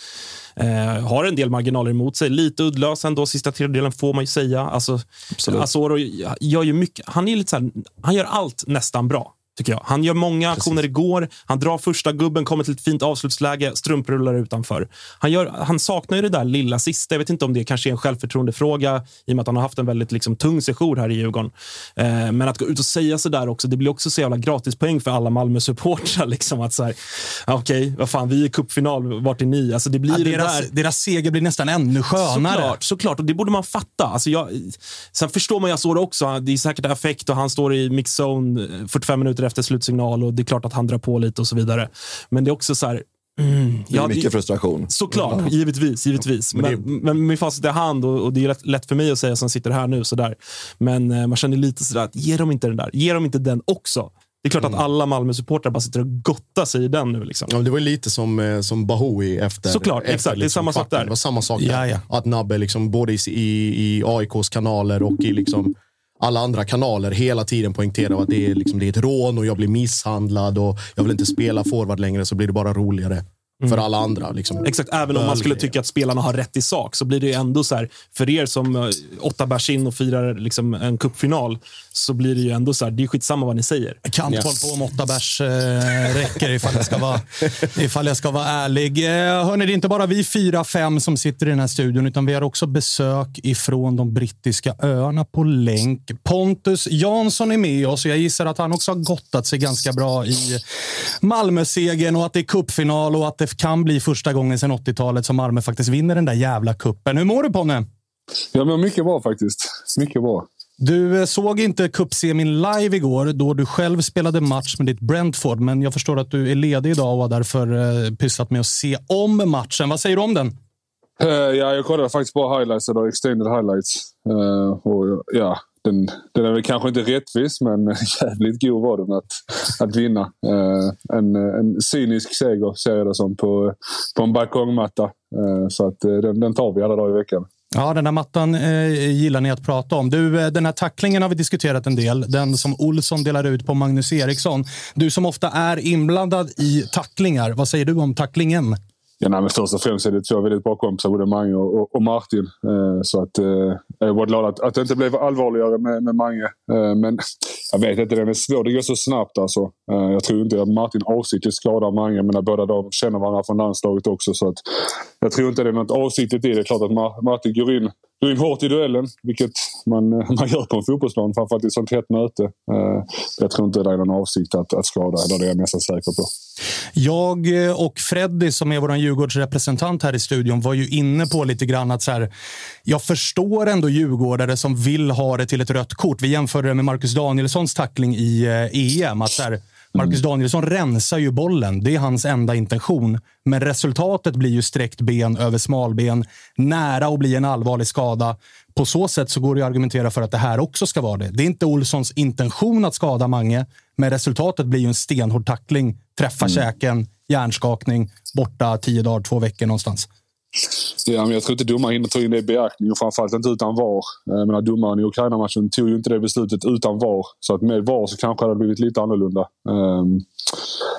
Har en del marginaler emot sig. Lite uddlös ändå, sista tredjedelen får man ju säga. Alltså, Asoro gör ju mycket. Han är lite så här, han gör allt nästan bra, tycker jag. Han gör många aktioner igår. Han drar första gubben, kommer till ett fint avslutsläge, strumprullar utanför. Han saknar ju det där lilla sista. Jag vet inte om det kanske är en självförtroendefråga i och med att han har haft en väldigt liksom tung sejour här i Djurgården. Men att gå ut och säga så där också, det blir också så jävla gratispoäng för alla Malmö-supportrar. Liksom att så här, okej, vad fan, vi är i cupfinal, vart är ni? Alltså det blir deras seger blir nästan ännu skönare. Såklart, och det borde man fatta. Alltså sen förstår man ju så också, det är säkert affekt och han står i mixzone 45 minuter efter slutsignal och det är klart att han drar på lite och så vidare. Men det är också så här, det är mycket frustration. Såklart, givetvis. Men med facit i hand, och det är lätt för mig att säga som sitter här nu sådär. Men man känner lite sådär att ge dem inte den där. Ge dem inte den också. Det är klart att alla Malmö-supportrar bara sitter och gottar sig i den nu. Liksom. Ja, det var lite som Bahoui efter. Såklart, exakt. Liksom, det är samma sak där. Det var samma sak där. Ja. Att Nabbe liksom, både i AIKs kanaler och i liksom alla andra kanaler hela tiden poängterar att det är ett rån och jag blir misshandlad och jag vill inte spela forward längre, så blir det bara roligare för alla andra. Liksom. Exakt, även om man skulle tycka att spelarna har rätt i sak, så blir det ju ändå så här, för er som 8 bärs in och firar liksom en cupfinal, så blir det ju ändå så här, det är skitsamma vad ni säger. Kan hålla på om 8 bärs räcker ifall jag ska vara ärlig. Hörrni, det är inte bara vi 4-5 som sitter i den här studion, utan vi har också besök ifrån de brittiska öarna på länk. Pontus Jansson är med oss, och jag gissar att han också har gottat sig ganska bra i Malmö-segern och att det är cupfinal och att det kan bli första gången sedan 80-talet som Malmö faktiskt vinner den där jävla kuppen. Hur mår du, Ponne? Jag mår mycket bra faktiskt. Mycket bra. Du såg inte cupsemin live igår då du själv spelade match med ditt Brentford, men jag förstår att du är ledig idag och har därför pysslat med att se om matchen. Vad säger du om den? Jag kollade faktiskt på highlights eller extended highlights. Den är väl kanske inte rättvis, men jävligt god var den att vinna. En cynisk seger ser jag det som på en balkongmatta. Så att den tar vi alla dagar i veckan. Ja, den här mattan gillar ni att prata om. Du, den här tacklingen har vi diskuterat en del. Den som Olsson delar ut på Magnus Eriksson. Du som ofta är inblandad i tacklingar. Vad säger du om tacklingen? Ja, men först och främst är det 2 väldigt bra kompisar, både Mange och Martin. Så att jag var glad att det inte blev allvarligare med Mange. Men jag vet inte, det är svårt. Det går så snabbt alltså. Jag tror inte att Martin avsiktligt skadar Mange, men båda de känner varandra från landslaget också. Så att jag tror inte det är något avsiktligt i det. Det är klart att Martin går in hårt i duellen, vilket man gör på en fotbollsplan, framförallt i ett sånt hett möte. Jag tror inte det är någon avsikt att skada, eller det är jag nästan säker på. Jag och Freddy, som är vår Djurgårdsrepresentant här i studion, var ju inne på lite grann att så här, jag förstår ändå djurgårdare som vill ha det till ett rött kort. Vi jämförde det med Marcus Danielssons tackling i EM, att så här, Marcus Danielsson rensar ju bollen. Det är hans enda intention. Men resultatet blir ju sträckt ben över smalben. Nära att bli en allvarlig skada. På så sätt så går det att argumentera för att det här också ska vara det. Det är inte Olssons intention att skada Mange. Men resultatet blir ju en stenhård tackling. Träffa käken, hjärnskakning. Borta 10 dagar, 2 veckor någonstans. Ja, men jag tror inte domaren hinner ta in det i beaktning, och framförallt inte utan VAR. Men domaren i Ukraina-matchen tog ju inte det beslutet utan VAR. Så att med VAR så kanske det hade blivit lite annorlunda.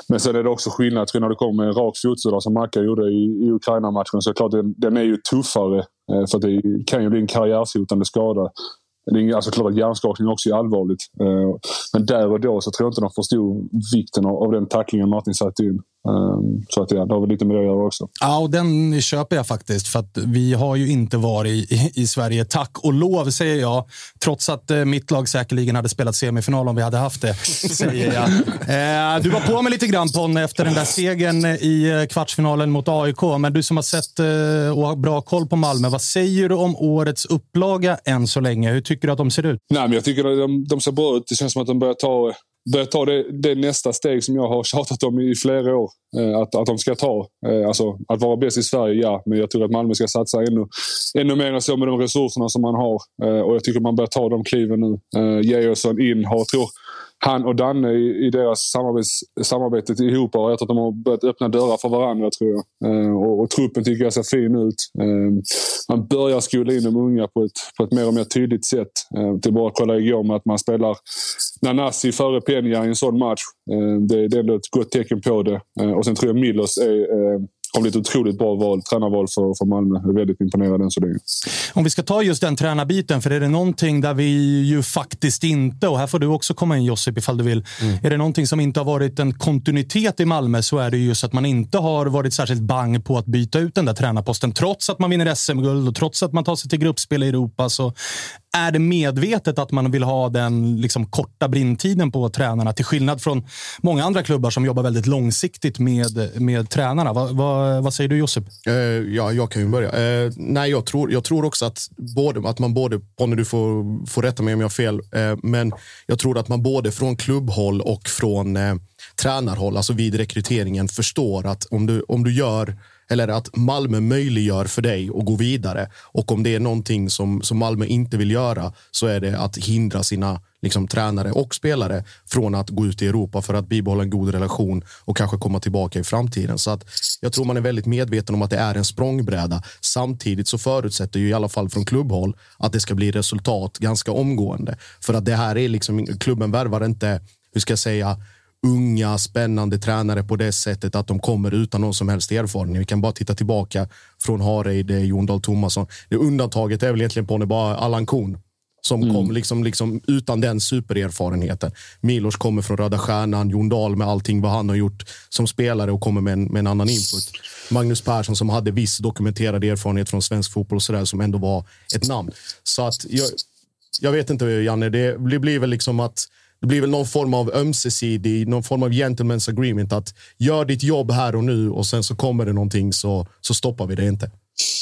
Men sen är det också skillnad, tror jag, när det kommer en rak fotsula som Macka gjorde i Ukraina-matchen. Så klart den är ju tuffare, för att det kan ju bli en karriärshotande skada. Det är alltså klart att hjärnskakning också är allvarligt. Men där och då så tror jag inte de förstod vikten av den tacklingen Martin satte in. Så att ja, det har väl lite med det att göra också. Ja, och den köper jag faktiskt. För att vi har ju inte varit i Sverige, tack och lov säger jag. Trots att mitt lag säkerligen hade spelat semifinal om vi hade haft det, säger jag. Du var på mig lite grann, Ponne, efter den där segern i kvartsfinalen mot AIK. Men du som har sett och har bra koll på Malmö, vad säger du om årets upplaga än så länge? Hur tycker du att de ser ut? Nej, men jag tycker att de ser bra ut. Det känns som att de börjar ta det nästa steg som jag har tjatat om i flera år. Att de ska ta. Alltså, att vara bäst i Sverige, ja. Men jag tror att Malmö ska satsa ännu mer så med de resurserna som man har. Och jag tycker man börjar ta de kliven nu. Georgsson in har, tror han och Danne i deras samarbetet ihop har, jag tror att de har börjat öppna dörrar för varandra, tror jag. Och truppen tycker jag ser fin ut. Man börjar skola in de unga på ett mer och mer tydligt sätt. Till bara kolla igår med att man spelar Nanasi före Peña i en sån match. Det är ändå ett gott tecken på det. Och sen tror jag Milos har blivit ett otroligt bra tränarval för Malmö. Jag är väldigt imponerad än så länge. Om vi ska ta just den tränarbiten, för är det någonting där vi ju faktiskt inte, och här får du också komma in Josip ifall du vill, är det någonting som inte har varit en kontinuitet i Malmö, så är det just att man inte har varit särskilt bang på att byta ut den där tränarposten. Trots att man vinner SM-guld och trots att man tar sig till gruppspel i Europa, så är det medvetet att man vill ha den liksom korta brintiden på tränarna, till skillnad från många andra klubbar som jobbar väldigt långsiktigt med tränarna. Vad säger du, Josip? Ja, jag kan ju börja. Nej, jag tror också att man både, Ponne, du får rätta mig om jag har fel, men jag tror att man både från klubbhåll och från tränarhåll, alltså vid rekryteringen, förstår att om du gör, eller att Malmö möjliggör för dig att gå vidare, och om det är någonting som Malmö inte vill göra, så är det att hindra sina tränare och spelare från att gå ut i Europa för att bibehålla en god relation och kanske komma tillbaka i framtiden. Så att jag tror man är väldigt medveten om att det är en språngbräda. Samtidigt så förutsätter ju i alla fall från klubbhåll att det ska bli resultat ganska omgående. För att det här är klubben värvar inte, hur ska jag säga, unga, spännande tränare på det sättet att de kommer utan någon som helst erfarenhet. Vi kan bara titta tillbaka från Hareid, Jon Dahl Tomasson. Det undantaget är väl egentligen på bara Allan Kuhn som kom liksom utan den supererfarenheten. Milos kommer från Röda Stjärnan, Jon Dahl med allting vad han har gjort som spelare och kommer med en annan input. Magnus Persson som hade viss dokumenterad erfarenhet från svensk fotboll och sådär, som ändå var ett namn. Så att jag vet inte, Janne, det blir väl liksom att det blir väl någon form av ömsesidig, någon form av gentleman's agreement, att gör ditt jobb här och nu, och sen så kommer det någonting så stoppar vi det inte.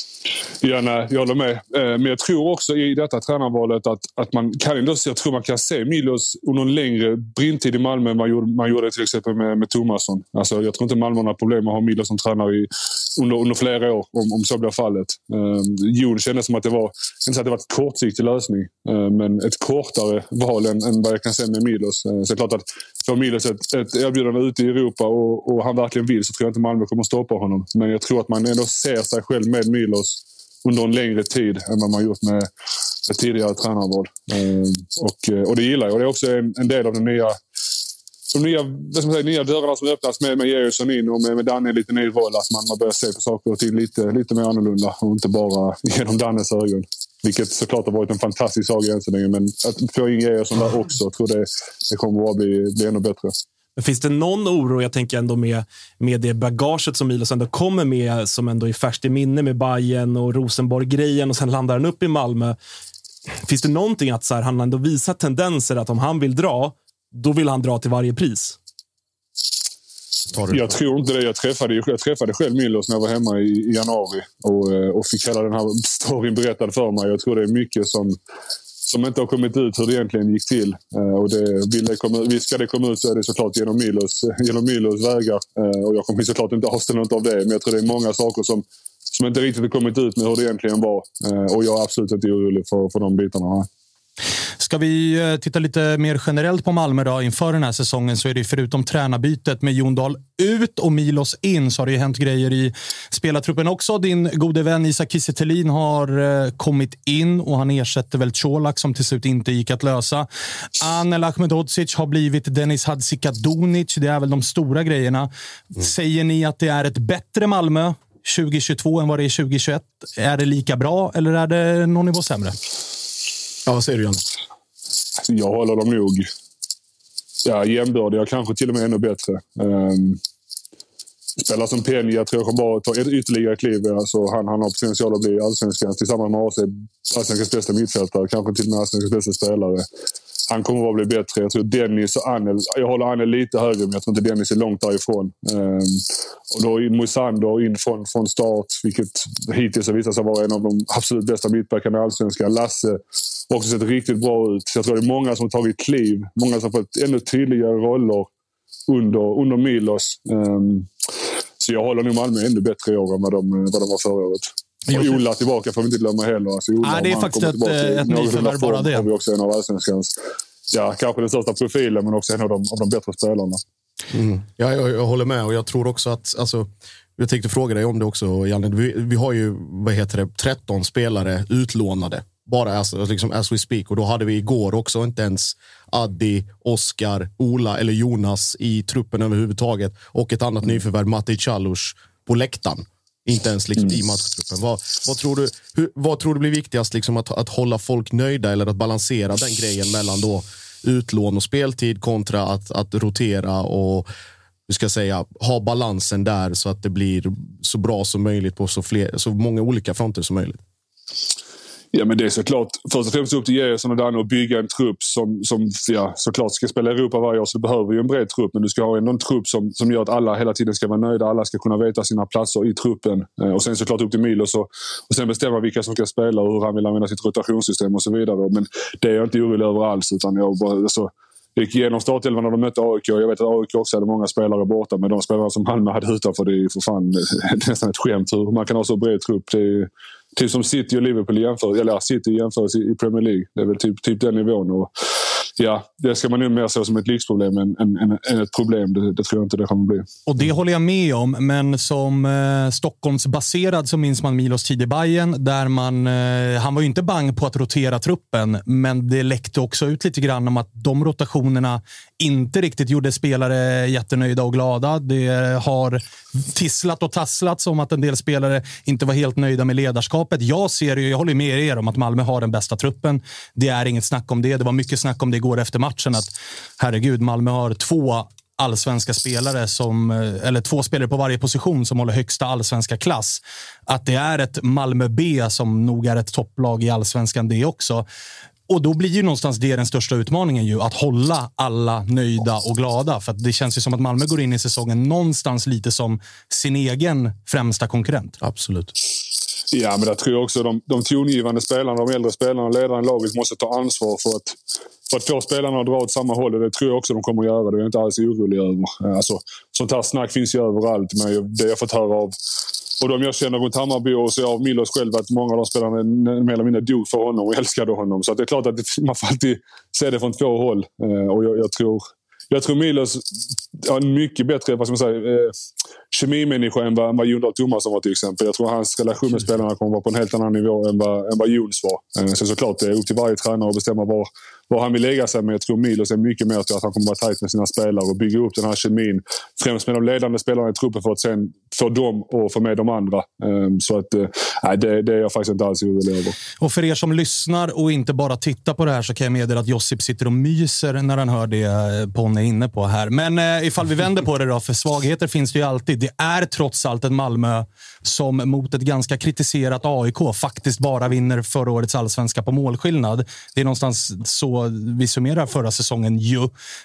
Ja, nej, jag håller med. Men jag tror också i detta tränarvalet att man kan ändå, jag tror man kan se Milos under en längre brintid i Malmö än man gjorde till exempel med Tomasson. Alltså, jag tror inte Malmö har problem med att ha Milos som tränare under flera år, om så blir fallet. Jon kändes som att det var, inte så att det var ett kortsiktig lösning, men ett kortare val än vad jag kan se med Milos. Så det är klart att får Milos ett erbjudande ute i Europa och han verkligen vill, så tror jag inte Malmö kommer stoppa honom. Men jag tror att man ändå ser sig själv med Milos under en längre tid än vad man gjort med tidigare tränarval. Och det gillar jag. Och det är också en del av de nya dörrarna som öppnas med Georgsson in och med Danne lite ny roll. Att man börjar se på saker och ting lite mer annorlunda och inte bara genom Dannes ögon. Vilket såklart har varit en fantastisk sak än så länge. Men att få in Georgsson där också, jag tror det kommer att bli ännu bättre. Finns det någon oro, jag tänker ändå med det bagaget som Milos ändå kommer med, som ändå är färskt i minne med Bayern och Rosenborg-grejen, och sen landar han upp i Malmö. Finns det någonting att så här, han ändå visar tendenser att om han vill dra, då vill han dra till varje pris? Jag tror inte det. Jag träffade själv Milos när jag var hemma i januari och fick hela den här storyn berättad för mig. Jag tror det är mycket som inte har kommit ut hur det egentligen gick till. Och ska det komma ut, så är det såklart genom Milos vägar. Och jag kommer såklart inte avställa något av det. Men jag tror det är många saker som inte riktigt har kommit ut med hur det egentligen var. Och jag är absolut inte orolig för de bitarna. Ska vi titta lite mer generellt på Malmö då inför den här säsongen, så är det förutom tränarbytet med Jon Dahl ut och Milos in, så har det ju hänt grejer i spelartruppen också. Din gode vän Isak Kiese Thelin har kommit in och han ersätter väl Colak som till slut inte gick att lösa. Anel Ahmedhodzic har blivit Dennis Hadzikadunic. Det är väl de stora grejerna. Säger ni att det är ett bättre Malmö 2022 än vad det är 2021? Är det lika bra eller är det någon nivå sämre? Ja, vad säger du, Jan? Jag håller dem nog jämbördiga, kanske till och med ännu bättre. Spelare som Penja, jag tror jag kommer bara ta ytterligare kliv. Alltså, han har potential att bli allsvenskans tillsammans med AC, allsvenskans bästa mittfältare, kanske till och med allsvenskans bästa spelare. Han kommer att bli bättre. Jag tror Dennis och Anel, jag håller Anel lite högre, men jag tror inte Dennis är långt därifrån. Och då Moisander in från start, vilket hittills har visat sig vara en av de absolut bästa mittbackarna i allsvenskan. Lasse har också sett riktigt bra ut. Så jag tror det är många som har tagit kliv. Många som har fått ännu tydligare roller under Milos. Så jag håller nog Malmö ännu bättre i år än vad de var förra året. Och Ola tillbaka får vi inte glömma heller. Alltså Ola, det är faktiskt ett nyförvärv bara det. Har vi också en av allsvenskans, kanske den största profilen, men också en av de bättre spelarna. Ja, jag håller med, och jag tror också att, alltså, jag tänkte fråga dig om det också, Janne. Vi har ju 13 spelare utlånade bara as we speak, och då hade vi igår också inte ens Addi, Oskar, Ola eller Jonas i truppen överhuvudtaget, och ett annat nyförvärv, Matti Chalus, på läktaren. Inte ens liksom i matchtruppen. Vad tror du blir viktigast, liksom, att hålla folk nöjda eller att balansera den grejen mellan då utlån och speltid kontra att rotera och ha balansen där så att det blir så bra som möjligt på så många olika fronter som möjligt? Ja, men det är såklart först och främst upp till Gerson och Dan att bygga en trupp som såklart ska spela Europa varje år, så du behöver ju en bred trupp, men du ska ha en trupp som gör att alla hela tiden ska vara nöjda, alla ska kunna veta sina platser i truppen, och sen såklart upp till Milos och sen bestämma vilka som ska spela och hur han vill använda sitt rotationssystem och så vidare. Men det är jag inte orolig över alls, utan jag bara det gick igenom startelvan när de mötte AIK. Jag vet att AIK också hade många spelare borta, men de spelarna som Malmö hade utanför, det är för fan nästan ett skämt hur man kan ha så bred trupp. Det är typ som City och Liverpool City jämförs i Premier League. Det är väl typ den nivån. Och det ska man nu mer se som ett lyxproblem än ett problem. Det tror jag inte det kommer bli. Och det håller jag med om, men som Stockholmsbaserad så minns man Milos tid i Bayern, där han var ju inte bang på att rotera truppen, men det läckte också ut lite grann om att de rotationerna inte riktigt gjorde spelare jättenöjda och glada. Det har tisslat och tasslat som att en del spelare inte var helt nöjda med ledarskapet. Jag håller med er om att Malmö har den bästa truppen. Det är inget snack om det. Det var mycket snack om det igår efter matchen, att herregud, Malmö har 2 allsvenska spelare eller 2 spelare på varje position som håller högsta allsvenska klass. Att det är ett Malmö B som nog är ett topplag i allsvenskan det också. Och då blir ju någonstans det den största utmaningen ju, att hålla alla nöjda och glada. För att det känns ju som att Malmö går in i säsongen någonstans lite som sin egen främsta konkurrent. Absolut. Ja, men jag tror också de tongivande spelarna, de äldre spelarna och ledaren i laget måste ta ansvar för att få spelarna att dra åt samma håll. Och det tror jag också de kommer att göra. Det är jag inte alls orolig över. Alltså, sånt här snack finns ju överallt. Men det jag fått höra av och de jag känner runt Hammarby och så av Milos själv, att många av de spelarna mer eller mindre dog för honom och älskade honom. Så att det är klart att man får alltid se det från 2 håll. Och jag tror Milos har en mycket bättre kemimänniska än vad Jon Dahl Tomasson var till exempel. Jag tror hans relation med spelarna kommer vara på en helt annan nivå än vad Jons var. Så såklart det är upp till varje tränare att bestämma var han vill lägga sig, men jag tror Milos är mycket mer till att han kommer vara tajt med sina spelare och bygga upp den här kemin främst med de ledande spelarna i truppen för att sen få dem och få med de andra. Så att det är jag faktiskt inte alls orolig över. Och för er som lyssnar och inte bara tittar på det här, så kan jag meddela att Josip sitter och myser när han hör det Ponne är inne på här. Men ifall vi vänder på det då, för svagheter finns det ju alltid. Det är trots allt ett Malmö som mot ett ganska kritiserat AIK faktiskt bara vinner förra årets allsvenska på målskillnad. Det är någonstans så vi summerar förra säsongen ju.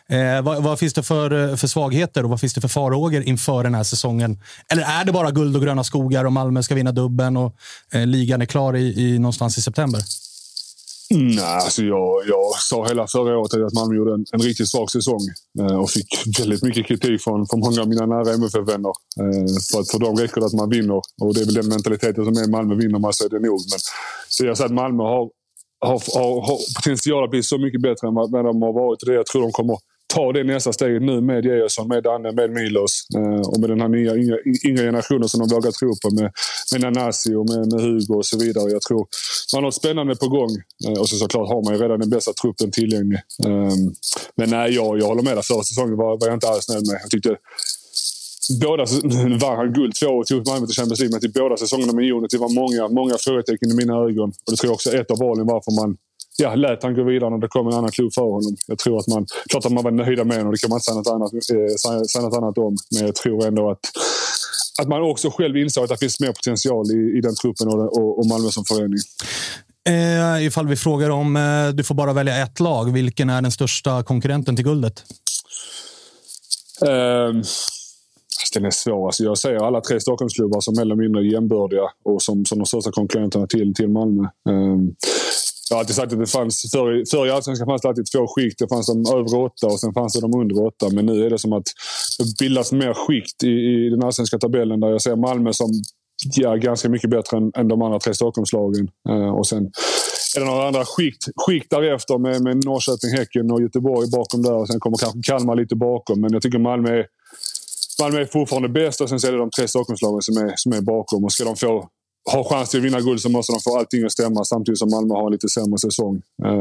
Vad finns det för svagheter och vad finns det för farhågor inför den här säsongen? Eller är det bara guld och gröna skogar och Malmö ska vinna dubben och ligan är klar i någonstans i september? Nej, alltså jag sa hela förra året att Malmö gjorde en riktigt svag säsong och fick väldigt mycket kritik från många av mina nära MFF-vänner. För dem räcker det att man vinner, och det är väl den mentaliteten som är Malmö vinner man, så är det nog. Men så jag säger att Malmö har har potential att bli så mycket bättre än vad de har varit. Det jag tror de kommer ta det nästa steg nu med Gerson, med Danne, med Milos och med den här nya yngre generationen som de vågar tro på med Nanasi och med Hugo och så vidare. Jag tror man har något spännande på gång och såklart har man ju redan den bästa truppen tillgänglig. Men nej, jag håller med där. Förra säsongen var jag inte alls nöjd med. Jag tyckte båda var han guld 2 år tog Malmö till Champions League, men till båda säsongerna med Jonet det var många frågetecken i mina ögon. Och det tror jag också är ett av valen varför man lät han gå vidare när det kom en annan klubb för honom. Jag tror att klart att man var nöjda med honom, det kan man inte säga något annat om. Men jag tror ändå att man också själv insåg att det finns mer potential i den truppen och Malmö som förening. Ifall vi frågar om du får bara välja ett lag, vilken är den största konkurrenten till guldet? Den är svår. Alltså jag säger alla 3 Stockholmsklubbar som är eller mindre jämbördiga och som de största konkurrenterna till Malmö. Jag har alltid sagt att det fanns förr i Allsvenskan fanns det alltid 2 skikt. Det fanns de över 8 och sen fanns det de under 8. Men nu är det som att det bildas mer skikt i den allsvenska tabellen där jag ser Malmö som ganska mycket bättre än de andra 3 Stockholmslagen. Och sen är det några andra skikt därefter med Norrköping, Häcken och Göteborg bakom där. Och sen kommer kanske Kalmar lite bakom. Men jag tycker Malmö är fortfarande bäst och sen är det de 3 Stockholmslagen som är bakom. Och ska de ha chans till att vinna guld så måste de få allting att stämma samtidigt som Malmö har en lite sämre säsong.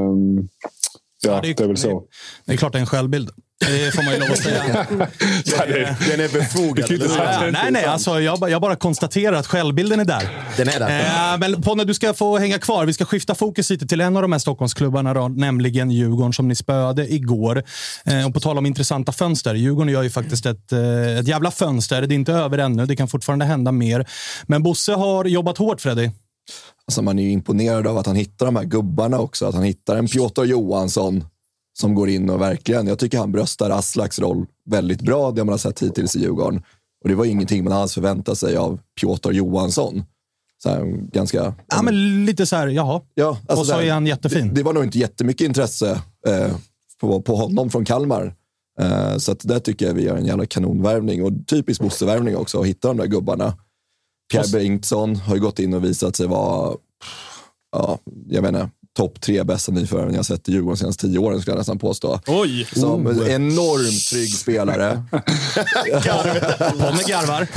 Det är väl så. Det är klart det är en självbild. Det får man ju lov att säga. Den är befogad. Nej, alltså jag bara konstaterar att självbilden är där. Den är där. Men Ponne, du ska få hänga kvar. Vi ska skifta fokus lite till en av de här Stockholmsklubbarna då, nämligen Djurgården som ni spöade igår. Och på tal om intressanta fönster. Djurgården gör ju faktiskt ett jävla fönster. Det är inte över ännu. Det kan fortfarande hända mer. Men Bosse har jobbat hårt, Freddy. Alltså man är ju imponerad av att han hittar de här gubbarna också. Att han hittar en Piotr Johansson som går in och verkligen, jag tycker han bröstar Aslaks roll väldigt bra, det man har sett hittills i Djurgården. Och det var ingenting man alls förväntade sig av Piotr Johansson. Så här, ganska... Ja, men lite så här, jaha. Ja, alltså och så är han jättefin. Det var nog inte jättemycket intresse på honom från Kalmar. Så att där tycker jag vi gör en jävla kanonvärvning. Och typiskt Bosse-värvning också, att hitta de där gubbarna. Pierre Bengtsson har ju gått in och visat sig vara, jag vet inte, topp 3 bästa nyförvärven jag har sett i Djurgården senaste 10 åren, skulle jag nästan påstå. Oj! Som enormt trygg spelare. Ponne garvar.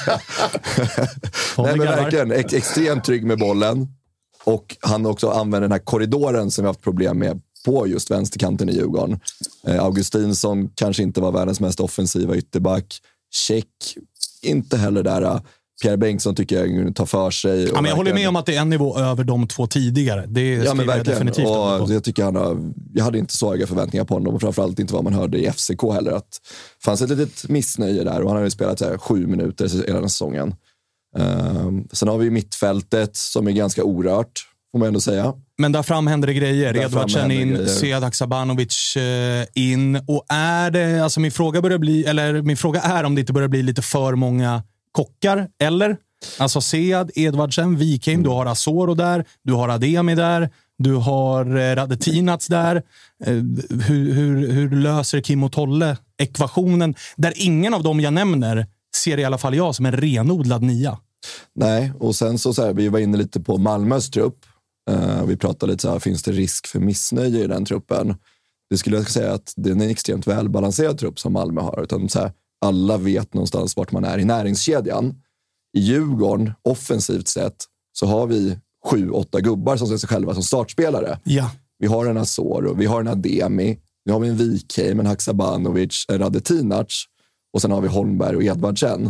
Nej, men verkligen extremt trygg med bollen. Och han också använder den här korridoren som vi har haft problem med på just vänsterkanten i Djurgården. Augustinsson kanske inte var världens mest offensiva ytterback. Check, inte heller där. Pierre Bengtsson tycker jag tar för sig. Ja, men jag håller med om att det är en nivå över de 2 tidigare. Det skriver jag definitivt. Och jag tycker jag hade inte så höga förväntningar på honom och framförallt inte vad man hörde i FCK heller. Att det fanns ett litet missnöje där och han har ju spelat så här 7 minuter hela den säsongen. Sen har vi mittfältet som är ganska orört, får man ändå säga. Men där fram händer det grejer. Edvardsen in, Sead Haksabanovic in. Och är det, alltså min fråga är om det inte börjar bli lite för många kockar, eller? Alltså Sead, Edvardsen, Wikheim, du har Asoro där, du har Ademi där, du har Radetinac där. Hur löser Kim och Tolle ekvationen? Där ingen av dem jag nämner ser i alla fall jag som en renodlad 9. Nej, och sen så här, vi var inne lite på Malmös trupp. Vi pratade lite så här, finns det risk för missnöje i den truppen? Det skulle jag säga att det är en extremt välbalanserad trupp som Malmö har. Utan så här, alla vet någonstans vart man är i näringskedjan. I Djurgården, offensivt sett, så har vi 7-8 gubbar som ser sig själva som startspelare. Ja. Vi har en Asoro, vi har en Ademi, vi har en Wikheim, en Haksabanovic, en Radetinac och sen har vi Holmberg och Edvardsen.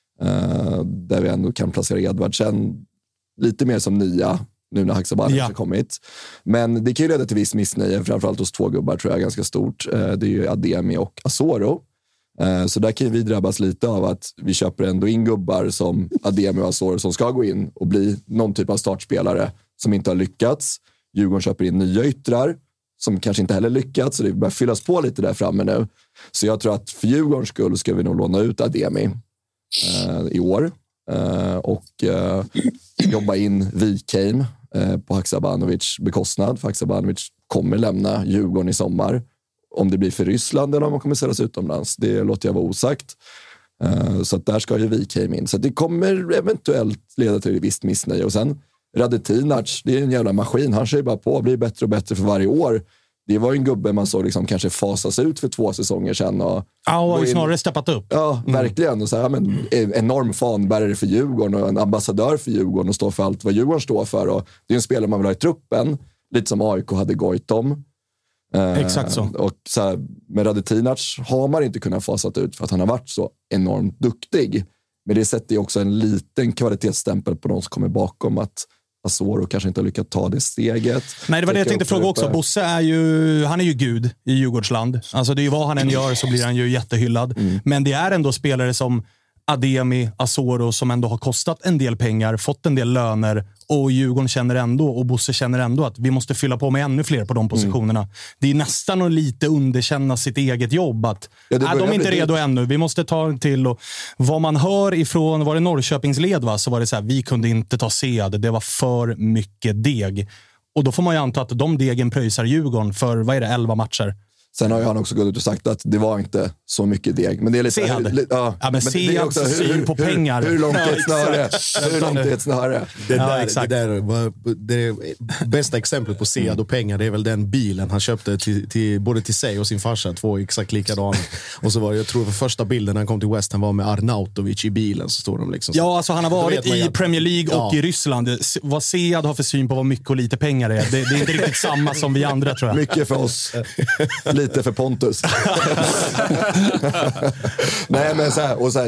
Där vi ändå kan placera Edvardsen lite mer som 9 nu när Haksabanovic har kommit. Men det kan ju leda till viss missnöje, framförallt hos 2 gubbar tror jag ganska stort. Det är ju Ademi och Asoro. Så där kan vi drabbas lite av att vi köper ändå in gubbar som Ademi och Asoro som ska gå in och bli någon typ av startspelare som inte har lyckats. Djurgården köper in nya yttrar som kanske inte heller lyckats, så det börjar fyllas på lite där framme nu. Så jag tror att för Djurgårdens skull ska vi nog låna ut Ademi i år och jobba in Wikheim på Haksabanovic bekostnad. För Haksabanovic kommer lämna Djurgården i sommar. Om det blir för Ryssland eller om man kommer säljas utomlands, det låter jag vara osagt. Så att där ska ju Wikheim in. Så att det kommer eventuellt leda till ett visst missnöje. Och sen Radetinac, det är en jävla maskin. Han kör ju bara på, blir bättre och bättre för varje år. Det var ju en gubbe man såg liksom kanske fasas ut för 2 säsonger sedan. Och har snarare steppat upp. Ja, verkligen. Och så här, men, enorm fanbärare för Djurgården och en ambassadör för Djurgården och står för allt vad Djurgården står för. Och det är en spelare man vill ha i truppen. Lite som AIK hade Goitom. Exakt så. Och så här, med Radetinac har man inte kunnat fasat ut för att han har varit så enormt duktig. Men det sätter ju också en liten kvalitetsstämpel på de som kommer bakom att Asoro kanske inte har lyckats ta det steget. Nej, det var det jag tänkte fråga också. Bosse är ju gud i Djurgårdsland. Alltså det är ju vad han än gör så blir han ju jättehyllad. Men det är ändå spelare som Ademi, Asoro som ändå har kostat en del pengar, fått en del löner och Djurgården känner ändå och Bosse känner ändå att vi måste fylla på med ännu fler på de positionerna. Det är nästan att lite underkänna sitt eget jobb att de är inte redo ännu, vi måste ta till. Och vad man hör ifrån, var det Norrköpingsled va? Så var det så här, vi kunde inte ta Sead, det var för mycket deg. Och då får man ju anta att de degen pröjsar Djurgården för, vad är det, 11 matcher. Sen har ju han också gått ut och sagt att det var inte så mycket deg. Men det är lite... Sead. Men Sead syn på pengar. Hur långt är ett snöre? Hur långt är ett snöre? Det bästa exemplet på Sead och pengar, det är väl den bilen han köpte både till sig och sin farsa. 2 exakt likadana. Och så var det, jag tror för första bilden när han kom till West Ham var med Arnautovic i bilen. Så står de liksom så. Ja, alltså han har varit i Premier League och i Ryssland. Vad Sead har för syn på vad mycket och lite pengar är. Det är inte riktigt samma som vi andra, tror jag. Mycket för oss. Lite för Pontus. Nej, men så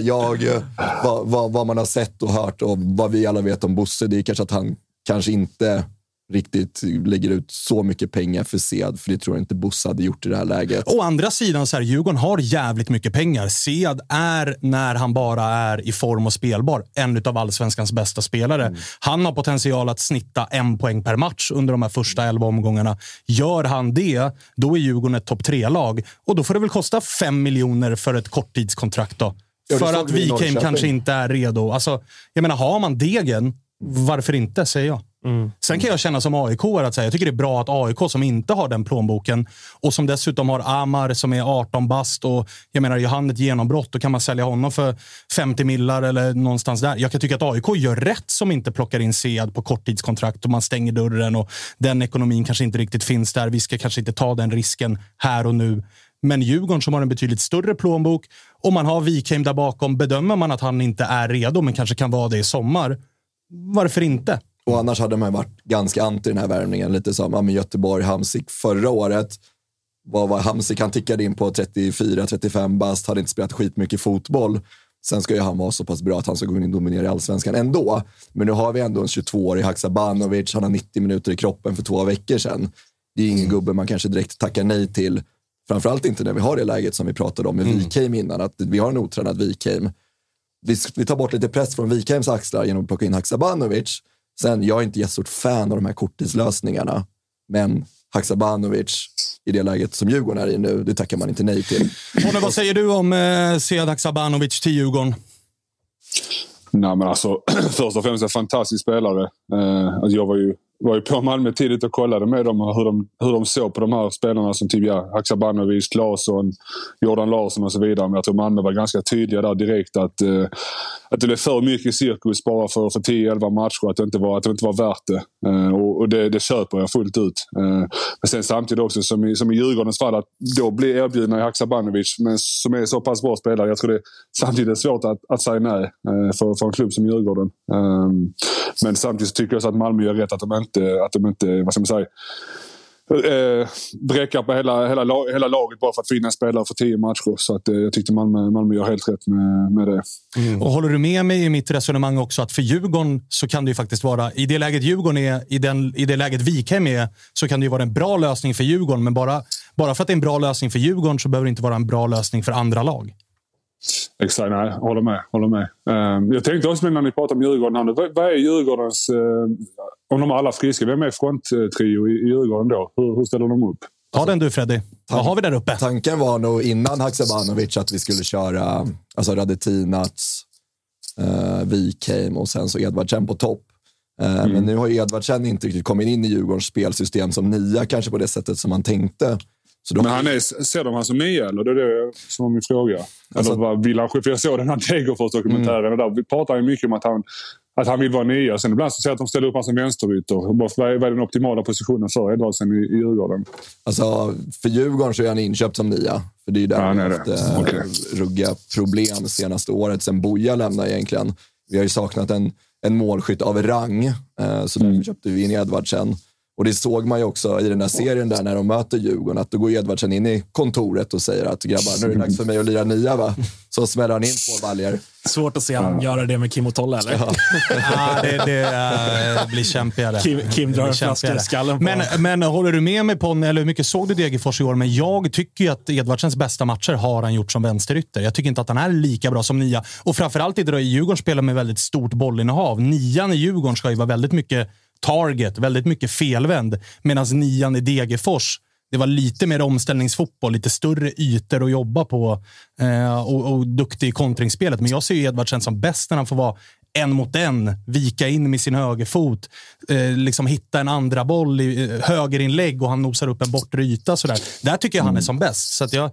här, vad man har sett och hört och vad vi alla vet om Bosse, det är kanske att han kanske inte riktigt lägger ut så mycket pengar för Sead, för det tror jag inte Bosse hade gjort i det här läget. Å andra sidan, så här, Djurgården har jävligt mycket pengar. Sead är, när han bara är i form och spelbar, en av allsvenskans bästa spelare. Han har potential att snitta 1 poäng per match under de här första 11 omgångarna. Gör han det, då är Djurgården ett topp 3-lag. Och då får det väl kosta 5 miljoner för ett korttidskontrakt då. För att Wikheim kanske inte är redo. Alltså, jag menar, har man degen, varför inte, säger jag. Sen kan jag känna som AIK att säga, jag tycker det är bra att AIK som inte har den plånboken och som dessutom har Amar som är 18 bast och jag menar, gör han ett genombrott, då kan man sälja honom för 50 millar eller någonstans där. Jag kan tycka att AIK gör rätt som inte plockar in Sead på korttidskontrakt och man stänger dörren och den ekonomin kanske inte riktigt finns där. Vi ska kanske inte ta den risken här och nu. Men Djurgården som har en betydligt större plånbok och man har Wikheim där bakom, bedömer man att han inte är redo men kanske kan vara det i sommar. Varför inte? Och annars hade man varit ganska anti den här värvningen. Lite som Göteborg, Hamsik förra året. Vad var Hamsik? Han tickade in på 34-35 bast. Hade inte spelat skitmycket fotboll. Sen ska ju han vara så pass bra att han ska gå in och dominera i Allsvenskan ändå. Men nu har vi ändå en 22-årig Haksabanovic. Han har 90 minuter i kroppen för 2 veckor sedan. Det är ingen gubbe man kanske direkt tackar nej till. Framförallt inte när vi har det läget som vi pratade om med Wikheim innan. Att vi har en otränad Wikheim. Vi tar bort lite press från Wikheims axlar genom att plocka in Haksabanovic. Sen, jag är inte jättestort fan av de här korttidslösningarna. Men Haksabanovic i det läget som Djurgården är i nu, det tackar man inte nej till. Bonne, vad säger du om Sead Haksabanovic till Djurgården? Nej, men alltså, först och främst en fantastisk spelare. Jag var ju på Malmö tidigt och kollade med dem hur de såg på de här spelarna som typ Haksabanovic, Claesson, Jordan Larsson och så vidare. Men jag tror Malmö var ganska tydliga där direkt att det blev för mycket cirkus bara för 10-11 matcher, att det inte var värt det. Och det köper jag fullt ut. Men sen samtidigt också som i Djurgårdens fall, att då bli erbjudna i Haksabanovic, men som är så pass bra spelare. Jag tror det samtidigt är svårt att säga nej för en klubb som Djurgården. Men samtidigt tycker jag så att Malmö gör rätt att de inte vad ska man säga, bräcka på hela laget bara för att finna en spelare för 10 matcher. Så att jag tyckte Malmö gör helt rätt med det. Och håller du med mig i mitt resonemang också att för Djurgården så kan det ju faktiskt vara, i det läget Djurgården är, i det läget Wikheim är, så kan det ju vara en bra lösning för Djurgården, men bara för att det är en bra lösning för Djurgården så behöver det inte vara en bra lösning för andra lag. Exakt, nej, håller med. Jag tänkte också när ni pratar om Djurgården, vad är Djurgårdens, om de är alla friska, vem är fronttrio i Djurgården då? Hur ställer de upp? Ta den du, Freddy. Vad har vi där uppe? Tanken var nog innan Haksabanovic att vi skulle köra Radetinac, Wikheim och sen så Edvardsen på topp. Men nu har ju Edvardsen inte riktigt kommit in i Djurgårdens spelsystem som nia, kanske på det sättet som man tänkte. Men ser de han som nia, eller? Det är det som var min fråga. Alltså, eller vad vill han? För jag såg den här Degerfors-dokumentären där. Vi pratar ju mycket om att att han vill vara nia. Sen ibland så ser jag att de ställer upp han som vänsterytter. Vad är den optimala positionen för Edvardsen i Djurgården? Alltså, för Djurgården så är han inköpt som nia. För det är ju där han har haft ruggiga problem senaste året. Sen Boja lämnar egentligen. Vi har ju saknat en målskytt av rang. Så därför köpte vi in Edvardsen. Och det såg man ju också i den där serien där när de möter Djurgården, att då går Edvardsen in i kontoret och säger att grabbar, nu är det dags för mig att lira nia, va? Så smäller han in 2 baljer. Svårt att se han göra det med Kim och Tolle, eller? Ja, det blir kämpigare. Kim drar en flaska i skallen på. Men håller du med mig på, eller hur mycket såg du Degerfors i år? Men jag tycker ju att Edvardsens bästa matcher har han gjort som vänsterytter. Jag tycker inte att han är lika bra som nia. Och framförallt i Djurgården spelar med väldigt stort bollinnehav. Nian i Djurgården ska ju vara väldigt mycket target, väldigt mycket felvänd, medan nian i Degerfors, det var lite mer omställningsfotboll, lite större ytor att jobba på och duktig i kontringsspelet. Men jag ser ju Edvardsen som bäst när han får vara 1 mot 1, vika in med sin högerfot, liksom hitta en andra boll i högerinlägg och han nosar upp en bortre yta sådär. Där tycker jag han är som bäst. Så att jag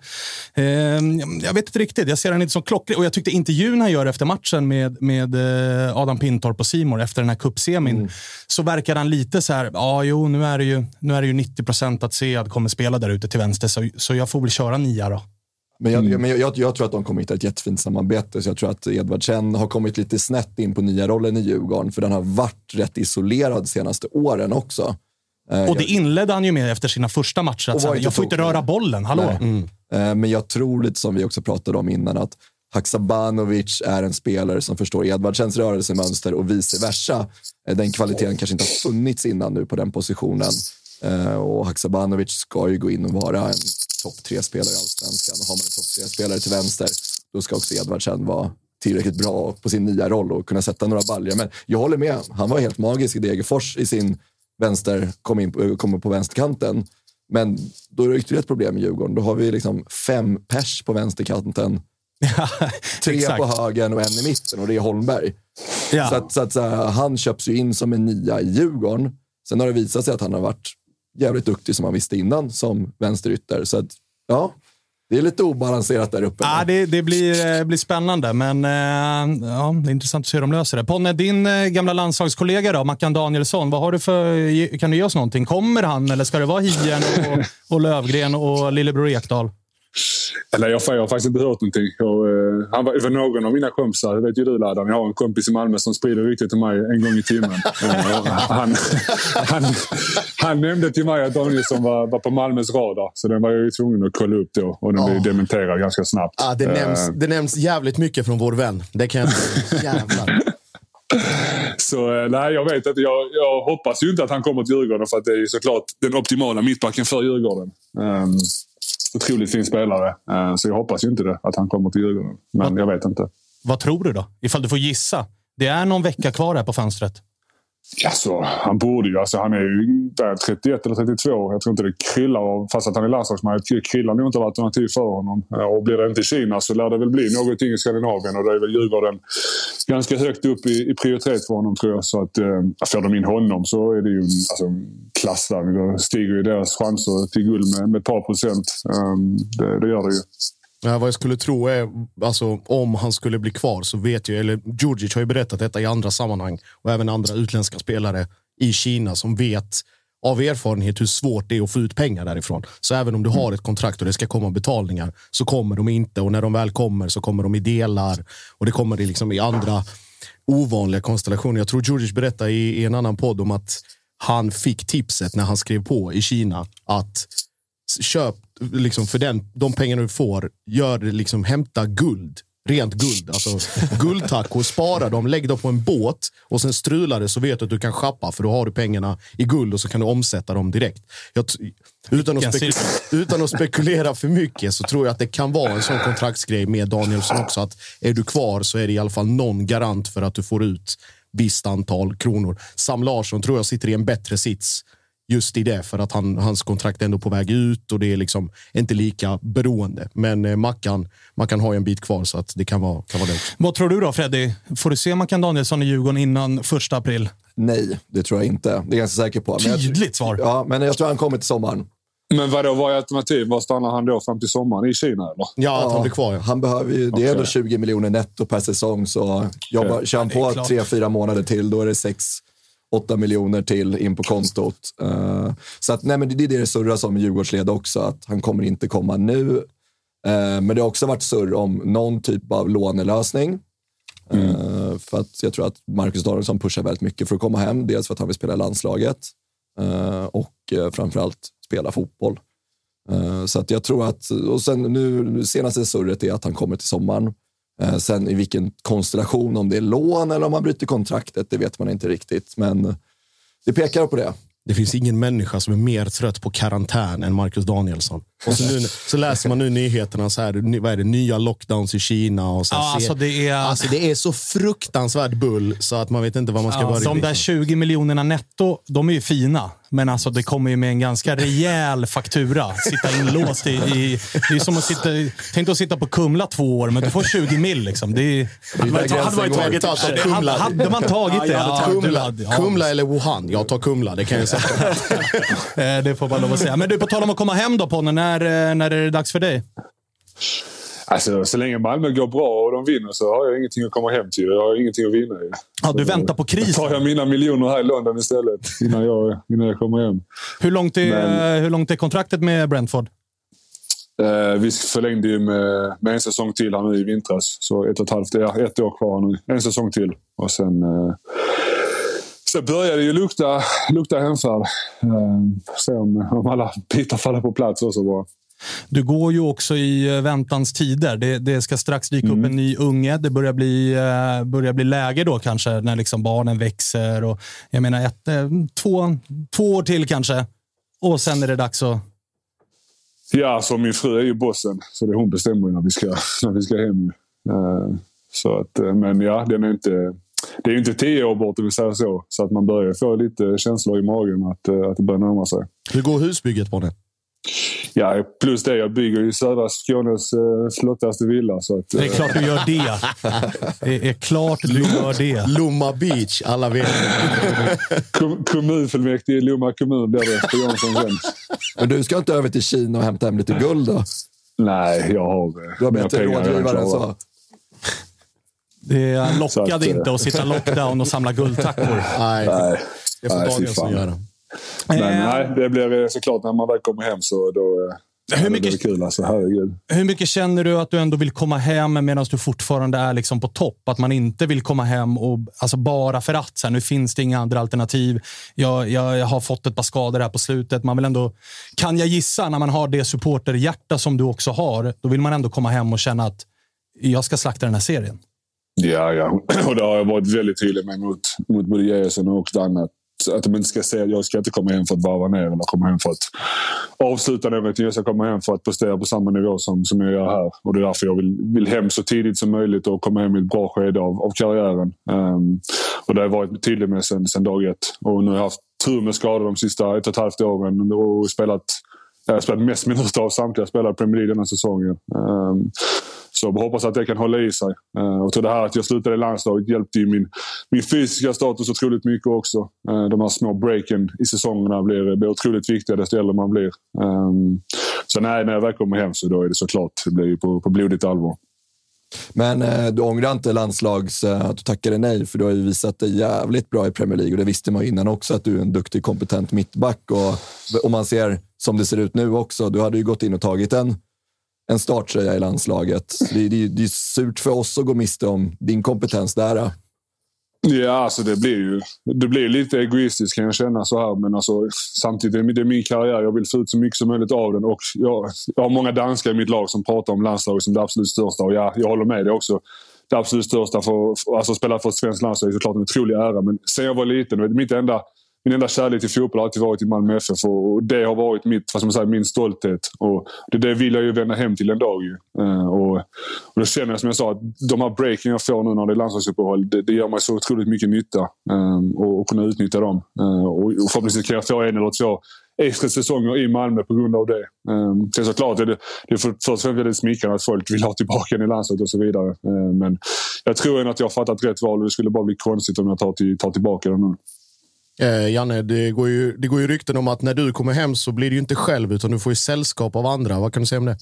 vet inte riktigt, jag ser han inte som klockrig. Och jag tyckte intervjun han gör efter matchen med Adam Pintorp och Simor efter den här cupsemin, så verkar han lite så här, nu är det ju 90% att Sead kommer spela där ute till vänster, så jag får väl köra nia då. Men jag tror att de kommer hitta ett jättefint samarbete, så jag tror att Edvardsen har kommit lite snett in på nya rollen i Djurgården, för den har varit rätt isolerad de senaste åren också. Och det inledde han ju med efter sina första matcher, att jag får inte röra bollen, hallå? Men jag tror lite som vi också pratade om innan, att Haksabanovic är en spelare som förstår Edvardsens rörelsemönster och vice versa. Den kvaliteten kanske inte har funnits innan nu på den positionen. Och Haksabanovic ska ju gå in och vara en topp 3-spelare i Allsvenskan. Och har man en topp 3-spelare till vänster, då ska också Edvardsen vara tillräckligt bra på sin nya roll och kunna sätta några baljer. Men jag håller med, han var helt magisk i Degerfors i sin vänster, kommer på vänsterkanten. Men då är det ytterligare ett problem i Djurgården. Då har vi liksom 5 pers på vänsterkanten, 3 på högen och 1 i mitten, och det är Holmberg. Ja. Så att han köps ju in som en nia i Djurgården. Sen har det visat sig att han har varit jävligt duktig, som man visste innan, som vänsterytter. Så att, ja, det är lite obalanserat där uppe. Ja, det blir spännande, men det är intressant att se hur de löser det. Ponne, din gamla landslagskollega då, Mackan Danielsson, vad har du för, kan du ge oss någonting? Kommer han, eller ska det vara Hien och Lövgren och Lillebror Ekdal? Eller jag har faktiskt inte hört någonting. Han var någon av mina kompisar, vet ju du Ladan, jag har en kompis i Malmö som sprider riktigt till mig en gång i timmen. Han nämnde till mig att Danielsson var på Malmös radar, så den var jag ju tvungen att kolla upp då, och den blev dementerad ganska snabbt. Ja, det nämns jävligt mycket från vår vän. Det kan jag jävlar. Så nej, jag vet att jag hoppas ju inte att han kommer till Djurgården, för att det är ju såklart den optimala mittbacken för Djurgården. Otroligt fin spelare. Så jag hoppas ju inte det, att han kommer till Djurgården. Men jag vet inte. Vad tror du då? Ifall du får gissa. Det är någon vecka kvar här på fönstret. Alltså, han borde ju. Alltså, han är ju 31 eller 32. Jag tror inte det kryllar av, fast att han är landslagsman. Kryllar nog inte av alternativ för honom. Och blir det inte i Kina så lär det väl bli någonting i Skandinavien. Och det är väl Djurgården ganska högt upp i prioritet för honom, tror jag. Så att får de in honom så är det ju klassvärd. Då stiger ju deras chanser till guld med ett par procent. Det gör det ju. Ja, vad jag skulle tro är, alltså, om han skulle bli kvar, så vet jag, eller Djurdjic har ju berättat detta i andra sammanhang, och även andra utländska spelare i Kina som vet av erfarenhet hur svårt det är att få ut pengar därifrån. Så även om du har ett kontrakt och det ska komma betalningar, så kommer de inte, och när de väl kommer så kommer de i delar, och det kommer det liksom i andra ovanliga konstellationer. Jag tror Djurdjic berättade i en annan podd om att han fick tipset när han skrev på i Kina att köp liksom för de pengarna du får, gör det liksom, hämta guld, rent guld, alltså guldtackor, spara dem, lägg dem på en båt och sen strular det, så vet du att du kan shoppa, för då har du pengarna i guld och så kan du omsätta dem direkt. Utan att spekulera för mycket, så tror jag att det kan vara en sån kontraktsgrej med Danielsson också, att är du kvar så är det i alla fall någon garant för att du får ut visst antal kronor. Sam Larsson tror jag sitter i en bättre sits just i det, för att hans kontrakt är ändå på väg ut och det är liksom inte lika beroende. Men Mackan har ju en bit kvar, så att det kan vara det. Vad tror du då, Freddy? Får du se Mackan Danielsson i Djurgården innan 1 april? Nej, det tror jag inte. Det är jag ganska säker på. Tydligt svar. Ja, men jag tror han kommer till sommaren. Men vad är alternativ? Vad stannar han då fram till sommaren i Kina eller? Ja, att han blir kvar. Ja. Han behöver ju, det är ändå 20 miljoner netto per säsong, så kör han på 3-4 månader till, då är det 6-8 miljoner till in på kontot. Så att, nej, men det är det surras om i Djurgårdsled också, att han kommer inte komma nu. Men det har också varit surr om någon typ av lånelösning. För att jag tror att Marcus Danielsson pushar väldigt mycket för att komma hem. Dels för att han vill spela i landslaget och framförallt spela fotboll. Så att jag tror att, och sen nu senaste surret är att han kommer till sommaren. Sen i vilken konstellation, om det är lån eller om man bryter kontraktet, det vet man inte riktigt. Men det pekar på det. Det finns ingen människa som är mer trött på karantän än Marcus Danielsson. Och så läser man nu nyheterna så här, vad är det, nya lockdowns i Kina och så här, det är så fruktansvärt bull så att man vet inte vad man ska börja. De där 20 miljonerna netto, de är ju fina, men alltså det kommer ju med en ganska rejäl faktura. Sitta inlåst i det är som att tänk att sitta på Kumla 2 år, men du får 20 mil liksom. Hade man tagit det? Kumla eller Wuhan? Jag tar Kumla, det kan jag säga. Det får man lov att säga. Men du, på tal om att komma hem då, Ponne, när är det dags för dig? Alltså, så länge Malmö går bra och de vinner så har jag ingenting att komma hem till. Jag har ingenting att vinna i. Ja, du väntar på krisen. Då tar jag mina miljoner här i London istället innan jag kommer hem. Hur långt är kontraktet med Brentford? Vi förlängde ju med en säsong till här nu i vintras. Så 1,5, 1 år kvar nu. En säsong till. Och sen började det ju lukta hemfärd. Se om alla bitar faller på plats och så bra. Du går ju också i väntans tider. Det ska strax dyka upp en ny unge. Det börjar bli läge då kanske när liksom barnen växer. Och jag menar 2 år till kanske. Och sen är det dags att... Ja, så min fru är ju bossen. Så det är hon bestämmer när vi ska hem. Så att, men ja, det är ju inte 10 år bort, om vi säger så. Så att man börjar få lite känslor i magen att det börjar närma sig. Hur går husbygget på det? Ja, plus det, jag bygger i södra Skånes flottaste villa. Så att, det är klart du gör det. Det är klart du gör det. Lomma Beach, alla vet. Kommunfullmäktige i Lomma kommun, där det på Jansson sen. Men du ska inte över till Kina och hämta hem lite guld då? Nej, jag har... Du har bättre rådgivare än så. Det lockade inte att sitta lockdown och samla guldtackor. Nej, det får Danielsson göra. Men nej, det blir såklart när man väl kommer hem så då blir det kul. Alltså, herregud. Hur mycket känner du att du ändå vill komma hem medan du fortfarande är liksom på topp? Att man inte vill komma hem och alltså bara för att så här, nu finns det inga andra alternativ. Jag har fått ett par skador här på slutet. Man vill ändå, kan jag gissa, när man har det supporterhjärta som du också har, då vill man ändå komma hem och känna att jag ska slakta den här serien. Ja. Och det har jag varit väldigt tydlig med mot både Jason och annat. Att de inte ska säga att jag ska inte komma hem för att varva ner eller komma hem för att avsluta något. Jag ska komma hem för att prestera på samma nivå som jag gör här. Och det är därför jag vill hem så tidigt som möjligt och komma hem i ett bra skede av karriären. Och det har jag varit tydlig med sen dag 1. Och nu har jag haft tur med skador de sista 1,5 åren och jag har spelat mest minuter av samtliga spelare i Premier League den här säsongen. Så jag hoppas att det kan hålla i sig. Och till det här att jag slutade i landslaget hjälpte ju min fysiska status otroligt mycket också. De här små breaken i säsongerna blir otroligt viktiga desto äldre man blir. Så när jag väl kommer hem så då är det såklart, det blir ju på blodigt allvar. Men du ångrar inte att du tackade nej, för du har ju visat dig jävligt bra i Premier League och det visste man innan också att du är en duktig, kompetent mittback och man ser som det ser ut nu också, du hade ju gått in och tagit en starttröja i landslaget. Det är surt för oss att gå miste om din kompetens där. Ja, alltså det blir lite egoistiskt kan jag känna så här, men alltså, samtidigt det är min karriär, jag vill få ut så mycket som möjligt av den och jag har många danskar i mitt lag som pratar om landslaget som det absolut största och jag håller med det också. Det absolut största att spela för ett svenskt landslag är såklart en otrolig ära, men sen jag var liten, min enda kärlek till fotboll har alltid varit i Malmö FF och det har varit min stolthet och det vill jag ju vända hem till en dag ju. Och då känner jag som jag sa att de här breaking jag får nu när det är landslagsuppehåll, det gör mig så otroligt mycket nytta och kunna utnyttja dem. Och förhoppningsvis kan jag få 1 eller 2 extra säsonger i Malmö på grund av det. Det är såklart det är först och främst väldigt smickrande att folk vill ha tillbaka i landslaget och så vidare. Men jag tror att jag har fattat rätt val och det skulle bara bli konstigt om jag tar tillbaka den nu. Janne, det går ju rykten om att när du kommer hem så blir du ju inte själv utan du får ju sällskap av andra. Vad kan du säga om det?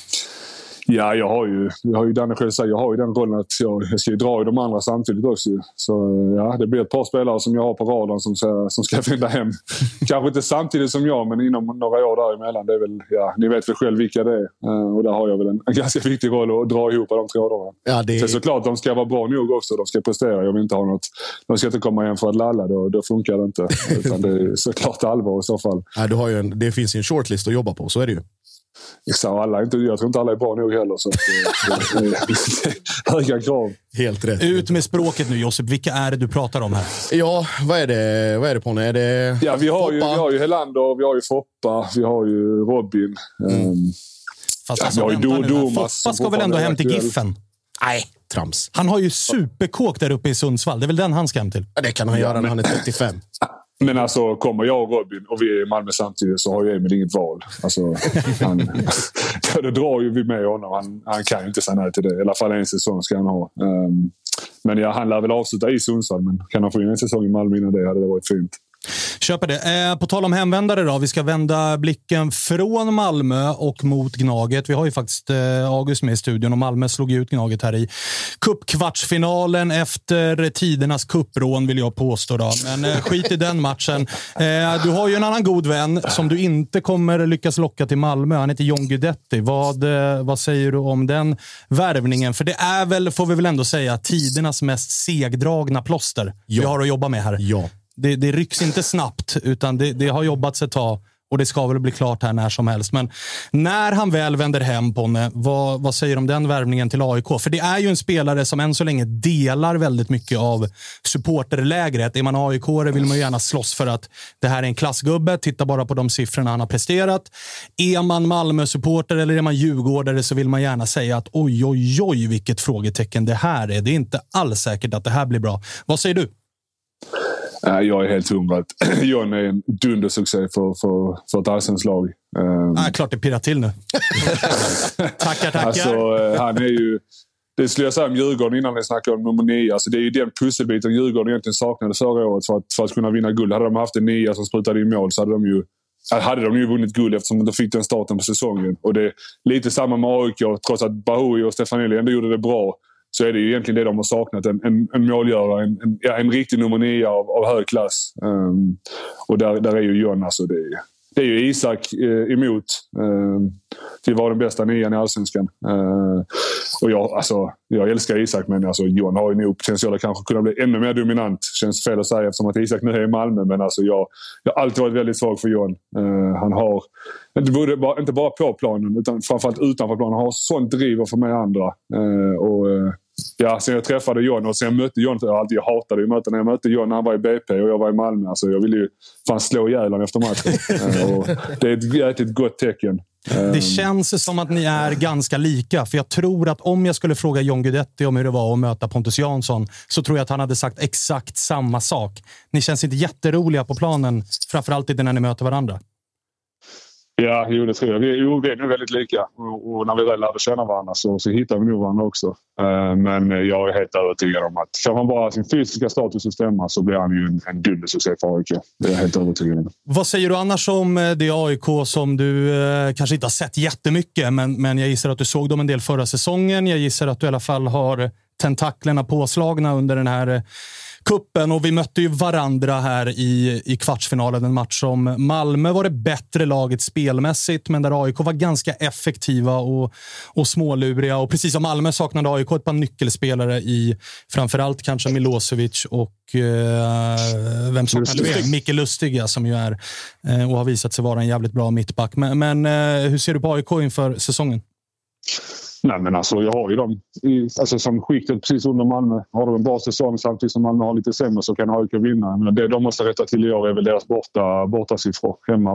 Ja, jag har ju Danne själv sagt, jag har ju den rollen att jag ska ju dra i de andra samtidigt också. Så ja, det blir ett par spelare som jag har på radarn som ska fynda hem. Kanske inte samtidigt som jag, men inom några år däremellan. Det är väl, ja, ni vet väl själv vilka det är. Och där har jag väl en ganska viktig roll att dra ihop de trådarna. Ja, det... Så såklart, de ska vara bra nog också. De ska prestera. Jag vill inte ha något... De ska inte komma hem för att lalla. Då funkar det inte. Utan det är såklart allvar i så fall. Ja, det finns ju en shortlist att jobba på, så är det ju. Jag tror inte alla är bra nog heller. Så det är höga krav. Helt rätt. Ut med språket nu, Josip. Vilka är det du pratar om här? Ja, vad är det på nu? Är det ja, vi har ju Helander, vi har ju Foppa, vi har ju Robin. Fast vi har ju Thomas. Foppa ska väl ändå hem till Giffen? Nej, trams. Han har ju superkåk där uppe i Sundsvall. Det är väl den han ska hem till? Ja, det kan han göra när han är 35. Men alltså, kommer jag och Robin och vi är i Malmö samtidigt så har ju Emil inget val. Alltså, det drar ju vi med honom. Han kan ju inte säga nej till det. I alla fall en säsong ska han ha. Men ja, han lär väl avsluta i Sundsvall. Men kan han få in en säsong i Malmö innan det hade det varit fint. Köper det. På tal om hemvändare då. Vi ska vända blicken från Malmö och mot Gnaget. Vi har ju faktiskt August med i studion och Malmö slog ut Gnaget här i cupkvartsfinalen efter tidernas cuprån vill jag påstå då. Men skit i den matchen. Du har ju en annan god vän som du inte kommer lyckas locka till Malmö. Han heter John Guidetti. Vad säger du om den värvningen? För det är väl, får vi väl ändå säga, tidernas mest segdragna plåster vi har att jobba med här. Ja. Det rycks inte snabbt utan det har jobbats ett tag och det ska väl bli klart här när som helst. Men när han väl vänder hem på vad säger du om den värvningen till AIK? För det är ju en spelare som än så länge delar väldigt mycket av supporterlägret. Är man AIK-are vill man ju gärna slåss för att det här är en klassgubbe. Titta bara på de siffrorna han har presterat. Är man Malmö-supporter eller är man Djurgårdare så vill man gärna säga att oj vilket frågetecken det här är. Det är inte alls säkert att det här blir bra. Vad säger du? Jag är helt hundra att John är en dundersuccé för ett allsvenskt lag. Klart det pirrar till nu. Tackar. Alltså, han är ju... Det skulle jag säga om Djurgården innan vi snackade om nummer 9. Alltså, det är ju den pusselbiten Djurgården egentligen saknade förra året för att kunna vinna guld. Hade de haft en 9 som sprutade in mål så hade de ju vunnit guld eftersom de fick den starten på säsongen. Och det är lite samma med AIK. Trots att Bahoui och Stefanelli ändå gjorde det bra så är det ju egentligen det de har saknat. En målgörare, en riktig nummer 9 av hög klass. Och där är ju John, alltså det är ju Isak emot till var den bästa 9 i allsvenskan. Och jag älskar Isak, men alltså John har ju nog potential att kanske kunna bli ännu mer dominant. Känns fel att säga eftersom att Isak nu är i Malmö, men alltså jag har alltid varit väldigt svag för John. Han har inte bara på planen utan framförallt utanför planen. Han har sånt driv för mig andra. Sen jag träffade John och sen jag mötte John, jag hatade ju möten när jag mötte John när han var i BP och jag var i Malmö. Alltså jag ville ju fan slå ihjäl honom efter matchen. Och det är ett gott tecken. Det känns som att ni är ganska lika. För jag tror att om jag skulle fråga John Guidetti om hur det var att möta Pontus Jansson så tror jag att han hade sagt exakt samma sak. Ni känns inte jätteroliga på planen, framförallt inte när ni möter varandra. Ja, det tror jag. Vi är nog väldigt lika. Och när vi väl lärde känna varandra så hittar vi nog varandra också. Men jag är helt övertygad om att får man bara sin fysiska status att stämma så blir han ju en dundersuccé för AIK. Det är jag helt övertygad om. Vad säger du annars om det AIK som du kanske inte har sett jättemycket, men jag gissar att du såg dem en del förra säsongen. Jag gissar att du i alla fall har tentaklerna påslagna under den här kuppen, och vi mötte ju varandra här i kvartsfinalen, en match som Malmö var det bättre laget spelmässigt, men där AIK var ganska effektiva och småluriga, och precis som Malmö saknade AIK ett par nyckelspelare i framförallt kanske Milosevic och vem saknade vi? Micke Lustiga som ju är och har visat sig vara en jävligt bra mittback. Men hur ser du på AIK inför säsongen? Nej, men alltså jag har ju dem som skiktet precis under Malmö. Har de en bra säsong samtidigt som Malmö har lite sämre så kan AIK vinna. Men det de måste rätta till i år är väl deras bortasiffror. Hemma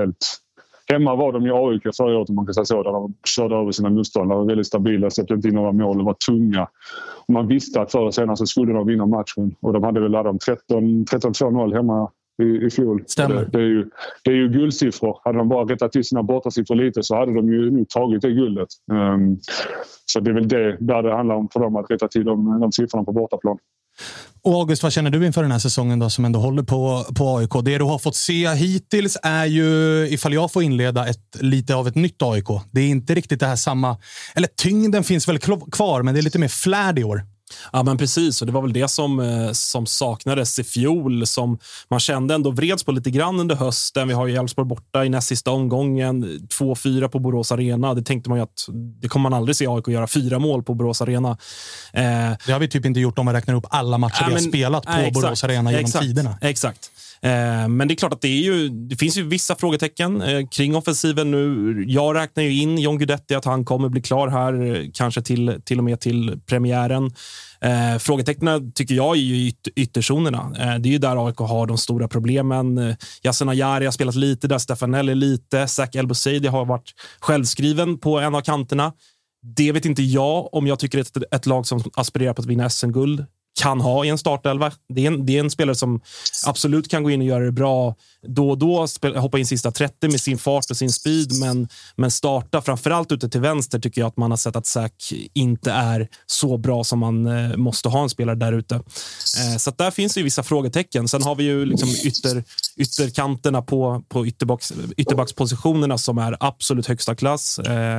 var de ju AIK förra året, om man kan säga så, där de körde över sina motståndare. De var väldigt stabila, släppte inte in några mål och var tunga. Och man visste att förr och senare så skulle de vinna matchen. Och de hade väl de 13-2-0 hemma i fjol. Stämmer. Det är ju guldsiffror. Hade de bara rättat till sina bortasiffror lite så hade de ju nu tagit det guldet. Så det är väl det där det handlar om för dem, att rätta till de siffrorna på bortaplan. Och August, vad känner du inför den här säsongen då, som ändå håller på AIK? Det du har fått se hittills är ju, ifall jag får inleda, lite av ett nytt AIK. Det är inte riktigt det här samma, eller tyngden finns väl kvar, men det är lite mer flärd i år. Ja, men precis. Och det var väl det som saknades i fjol, som man kände ändå vreds på lite grann under hösten. Vi har ju Elfsborg borta i näst sista omgången, 2-4 på Borås Arena. Det tänkte man ju att det kommer man aldrig se AIK göra, 4 mål på Borås Arena. Det har vi typ inte gjort om man räknar upp alla matcher vi har spelat på Borås Arena genom tiderna. Exakt. Men det är klart att det finns ju vissa frågetecken kring offensiven nu. Jag räknar ju in John Guidetti, att han kommer bli klar här kanske till och med till premiären. Frågetecknen tycker jag är ju ytterzonerna. Det är ju där AIK har de stora problemen. Yasin Ayari har spelat lite där, Stefanelli lite, Zach El-Bouzidi har varit självskriven på en av kanterna. Det vet inte jag om jag tycker att ett lag som aspirerar på att vinna SM-guld kan ha i en startelva. Det är en spelare som absolut kan gå in och göra det bra då och då, hoppa in sista 30 med sin fart och sin speed, men starta framförallt ute till vänster tycker jag att man har sett att Zach inte är så bra som man måste ha en spelare där ute. Så att där finns ju vissa frågetecken. Sen har vi ju liksom ytterkanterna på ytterbackspositionerna som är absolut högsta klass.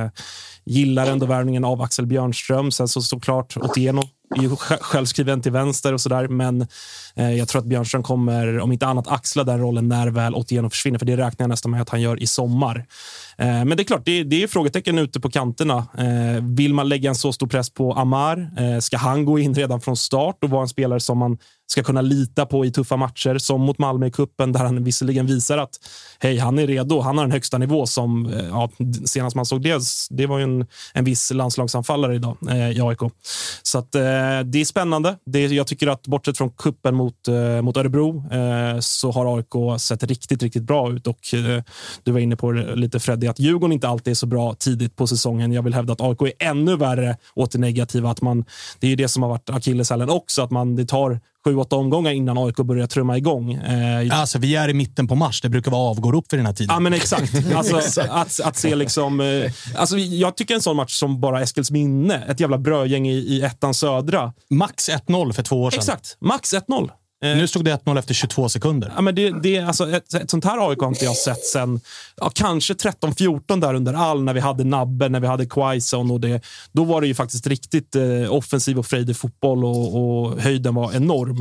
Gillar ändå värvningen av Axel Björnström. Sen så såklart Otieno är ju självskriven till vänster och sådär, men jag tror att Björnström kommer om inte annat axla den rollen när väl Otieno försvinner, för det räknar jag nästan med att han gör i sommar. Men det är klart, det är frågetecken ute på kanterna. Vill man lägga en så stor press på Amar? Ska han gå in redan från start och vara en spelare som man ska kunna lita på i tuffa matcher, som mot Malmö i kuppen, där han visserligen visar att hej, han är redo, han har en högsta nivå som, senast man såg det var ju en viss landslagsanfallare idag i AIK. Så att det är spännande. Jag tycker att bortsett från kuppen mot Örebro så har AIK sett riktigt, riktigt bra ut, och du var inne på det lite, Freddy, att Djurgården inte alltid är så bra tidigt på säsongen. Jag vill hävda att AIK är ännu värre åt det negativa, att det är ju det som har varit akilleshälen också, att det tar 7-8 omgångar innan AIK börjar trumma igång. Alltså vi är i mitten på mars, det brukar vara avgår upp för den här tiden. Ja, men exakt. Alltså, att se liksom, alltså jag tycker en sån match som bara Eskilsminne, ett jävla brödgäng i ettan södra. Max 1-0 för 2 år sedan. Exakt, max 1-0. Nu stod det 1-0 efter 22 sekunder. Ja, men det alltså ett sånt här AIK har inte jag sett sen kanske 13-14 där under när vi hade Nabbe, när vi hade Quaison, och då var det ju faktiskt riktigt offensiv och frejdig fotboll, och höjden var enorm.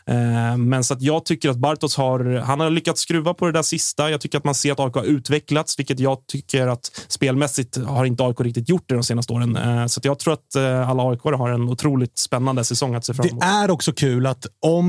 Men så att jag tycker att Bartos har lyckats skruva på det där sista. Jag tycker att man ser att AIK har utvecklats, vilket jag tycker att spelmässigt har inte AIK riktigt gjort det de senaste åren. Så att jag tror att alla AIK har en otroligt spännande säsong att se fram emot. Det är också kul att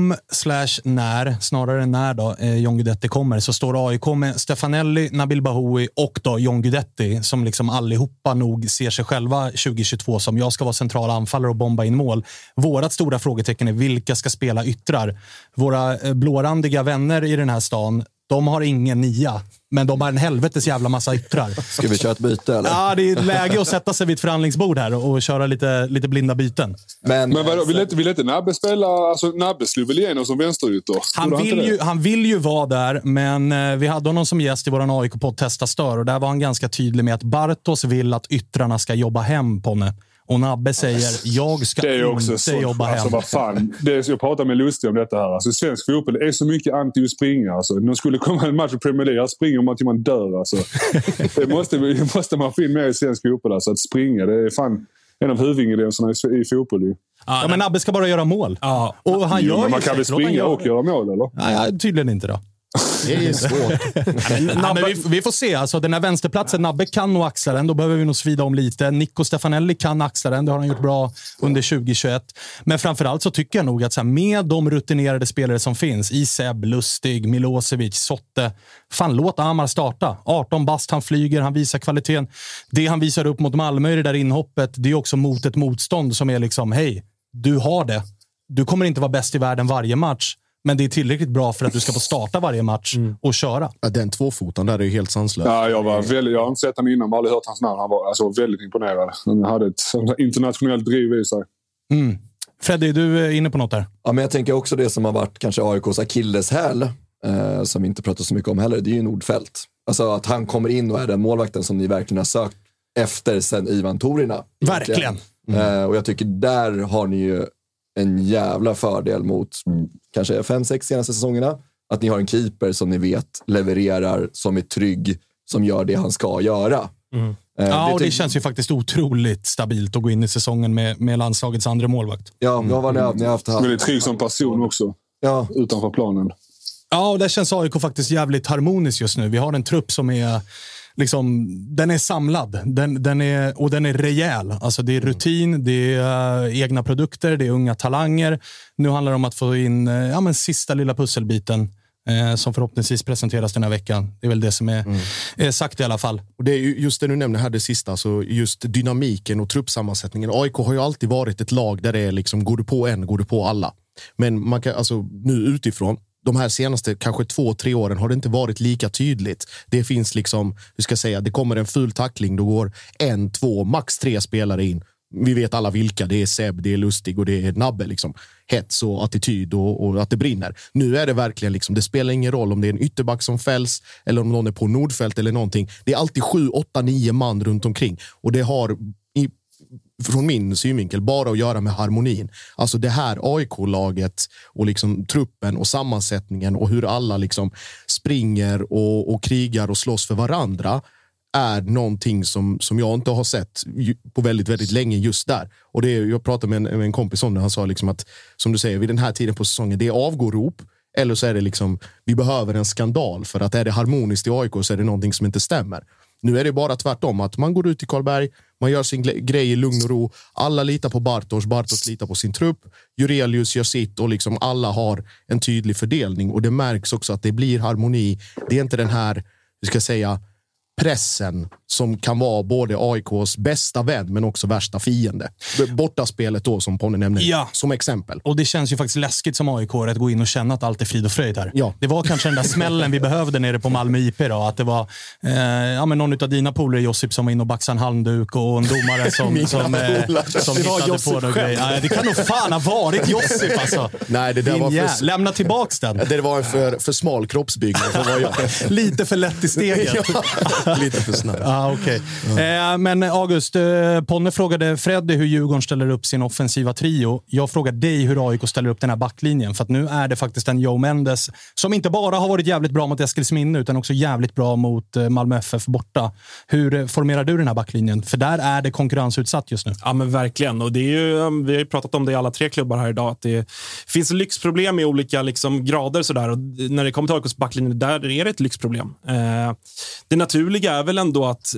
när, snarare när då John Guidetti kommer, så står AIK med Stefanelli, Nabil Bahoui och då John Guidetti, som liksom allihopa nog ser sig själva 2022 som jag ska vara centrala anfallare och bomba in mål. Vårat stora frågetecken är vilka ska spela yttrar. Våra blårandiga vänner i den här stan, de har ingen 9, men de har en helvetes jävla massa yttrar. Ska vi köra ett byte eller? Ja, det är läge att sätta sig vid ett förhandlingsbord här och köra lite blinda byten. Men vadå, vill inte Nabbe spela? Alltså Nabbe slog väl igenom som vänsterytter? Han vill ju vara där, men vi hade honom som gäst i våran AIK-podd Testa Stör, och där var han ganska tydlig med att Bartos vill att yttrarna ska jobba hem på Ponne. Och Nabbe säger, jag ska inte jobba hem. Alltså vad fan. Jag pratar med Lustig om detta här. Alltså svensk fotboll är så mycket anti att springa. Alltså, när skulle komma en match i Premier League, springer man till man dör. Alltså. Det måste man få in med i svensk fotboll. Alltså, att springa, det är fan en av huvudingredienserna i fotboll. Ja, men Nabbe ska bara göra mål. Ja. Och han gör man kan väl springa och göra mål, eller? Nej, tydligen inte då. Det är svårt. Vi får se. Alltså, den här vänsterplatsen, Nabbe kan nog axla den. Då behöver vi nog svida om lite. Nico Stefanelli kan axla den. Det har han gjort bra under 2021. Men framförallt så tycker jag nog att så här, med de rutinerade spelare som finns, Iseb, Lustig, Milosevic, Sotte, fan låt Amar starta. 18 bast, han flyger, han visar kvaliteten. Det han visar upp mot Malmö i det där inhoppet, det är också mot ett motstånd som är liksom, hej, du har det. Du kommer inte vara bäst i världen varje match. Men det är tillräckligt bra för att du ska få starta varje match och köra. Ja, den tvåfotan där är ju helt sanslös. Ja, jag har inte sett honom innan, men aldrig hört hans namn. Han var väldigt imponerad. Han hade ett internationellt driv i sig. Mm. Freddy, du är inne på något där. Ja, men jag tänker också det som har varit kanske AIKs akilleshäl, som vi inte pratar så mycket om heller, det är ju Nordfeldt. Alltså att han kommer in och är den målvakten som ni verkligen har sökt efter sen Ivan Torina. Verkligen. Och jag tycker där har ni ju en jävla fördel mot kanske 5-6 senaste säsongerna. Att ni har en keeper som ni vet levererar, som är trygg, som gör det han ska göra. Ja, och det känns ju faktiskt otroligt stabilt att gå in i säsongen med landslagets andra målvakt. Ja, vad var det ni har haft här? Väldigt trygg som person också. Ja. Utanför planen. Ja, och där känns AIK faktiskt jävligt harmonisk just nu. Vi har en trupp som är liksom, den är samlad. Den är rejäl. Alltså det är rutin, det är egna produkter, det är unga talanger. Nu handlar det om att få in sista lilla pusselbiten som förhoppningsvis presenteras den här veckan. Det är väl det som är sagt i alla fall. Och det är just det du nämner här, det sista, så just dynamiken och truppsammansättningen. AIK har ju alltid varit ett lag där det är liksom, går du på en, går du på alla. Men man kan, alltså, nu utifrån, de här senaste kanske 2-3 åren har det inte varit lika tydligt. Det finns liksom, hur ska jag säga, det kommer en full tackling, då går 1, 2, max 3 spelare in. Vi vet alla vilka, det är Seb, det är Lustig och det är Nabbe liksom. Hets och attityd och att det brinner. Nu är det verkligen liksom, det spelar ingen roll om det är en ytterback som fälls eller om någon är på Nordfält eller någonting. Det är alltid 7, 8, 9 man runt omkring och det har från min synvinkel bara att göra med harmonin. Alltså det här AIK-laget och liksom truppen och sammansättningen och hur alla liksom springer och krigar och slåss för varandra är någonting som jag inte har sett på väldigt, väldigt länge just där. Och det är, jag pratade med en kompis om det, han sa liksom att, som du säger, vid den här tiden på säsongen, det är avgårop, eller så är det liksom, vi behöver en skandal, för att är det harmoniskt i AIK så är det någonting som inte stämmer. Nu är det bara tvärtom, att man går ut i Karlberg, man gör sin grej i lugn och ro, alla litar på Bartosz litar på sin trupp, Jurelius gör sitt och liksom alla har en tydlig fördelning, och det märks också att det blir harmoni. Det är inte den här, vi ska säga, pressen som kan vara både AIKs bästa vän men också värsta fiende. Bortaspelet då, som Ponne nämner, som exempel. Och det känns ju faktiskt läskigt som AIK att gå in och känna att allt är frid och fröjd här. Ja. Det var kanske den där smällen vi behövde nere på Malmö IP då, att det var någon av dina polare, Josip, som var in och baxade en halmduk och en domare som det var Josip själv. Ja, det kan nog fan ha varit Josip alltså. Nej, det där var lämna tillbaks den. Det var en för smal kroppsbyggnad för vad jag. Lite för lätt i steget. Lite för snabb. Okay. Men August, Ponne frågade Freddy hur Djurgården ställer upp sin offensiva trio. Jag frågar dig hur AIK ställer upp den här backlinjen. För att nu är det faktiskt en Joe Mendes som inte bara har varit jävligt bra mot Eskilsminne utan också jävligt bra mot Malmö FF borta. Hur formerar du den här backlinjen? För där är det konkurrensutsatt just nu. Ja, men verkligen. Och det är ju, vi har ju pratat om det i alla 3 klubbar här idag, att det finns lyxproblem i olika liksom grader sådär. Och när det kommer till AIKs backlinje, där är det ett lyxproblem. Det naturliga är väl ändå att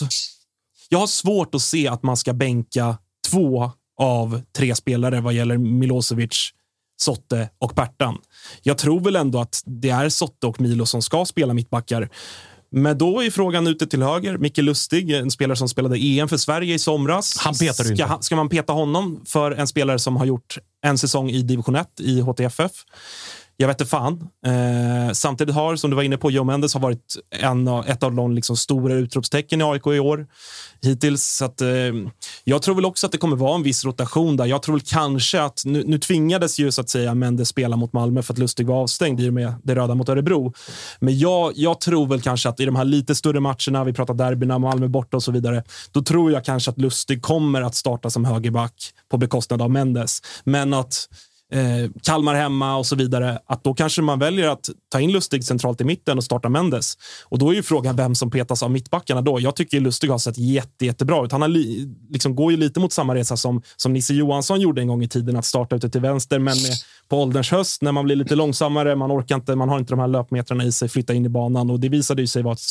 jag har svårt att se att man ska bänka 2 av 3 spelare vad gäller Milosevic, Sotte och Pertan. Jag tror väl ändå att det är Sotte och Milo som ska spela mittbackar. Men då är frågan ute till höger. Micke Lustig, en spelare som spelade EM för Sverige i somras. Han petar du inte. Ska man peta honom för en spelare som har gjort en säsong i division 1 i HTFF? Jag vet inte fan. Samtidigt har, som du var inne på, Joe Mendes har varit ett av de liksom stora utropstecken i AIK i år hittills. Så att, jag tror väl också att det kommer vara en viss rotation där. Jag tror väl kanske att nu tvingades ju så att säga Mendes spela mot Malmö för att Lustig var avstängd i och med det röda mot Örebro. Men jag tror väl kanske att i de här lite större matcherna, vi pratar derbyna, Malmö borta och så vidare, då tror jag kanske att Lustig kommer att starta som högerback på bekostnad av Mendes. Men att Kalmar hemma och så vidare, att då kanske man väljer att ta in Lustig centralt i mitten och starta Mendes. Och då är ju frågan vem som petas av mittbackarna då. Jag tycker Lustig har sett jättebra ut. Han har liksom går ju lite mot samma resa som Nisse Johansson gjorde en gång i tiden, att starta ute till vänster, men på ålderns höst när man blir lite långsammare, man orkar inte, man har inte de här löpmetrarna i sig, flytta in i banan, och det visade ju sig vara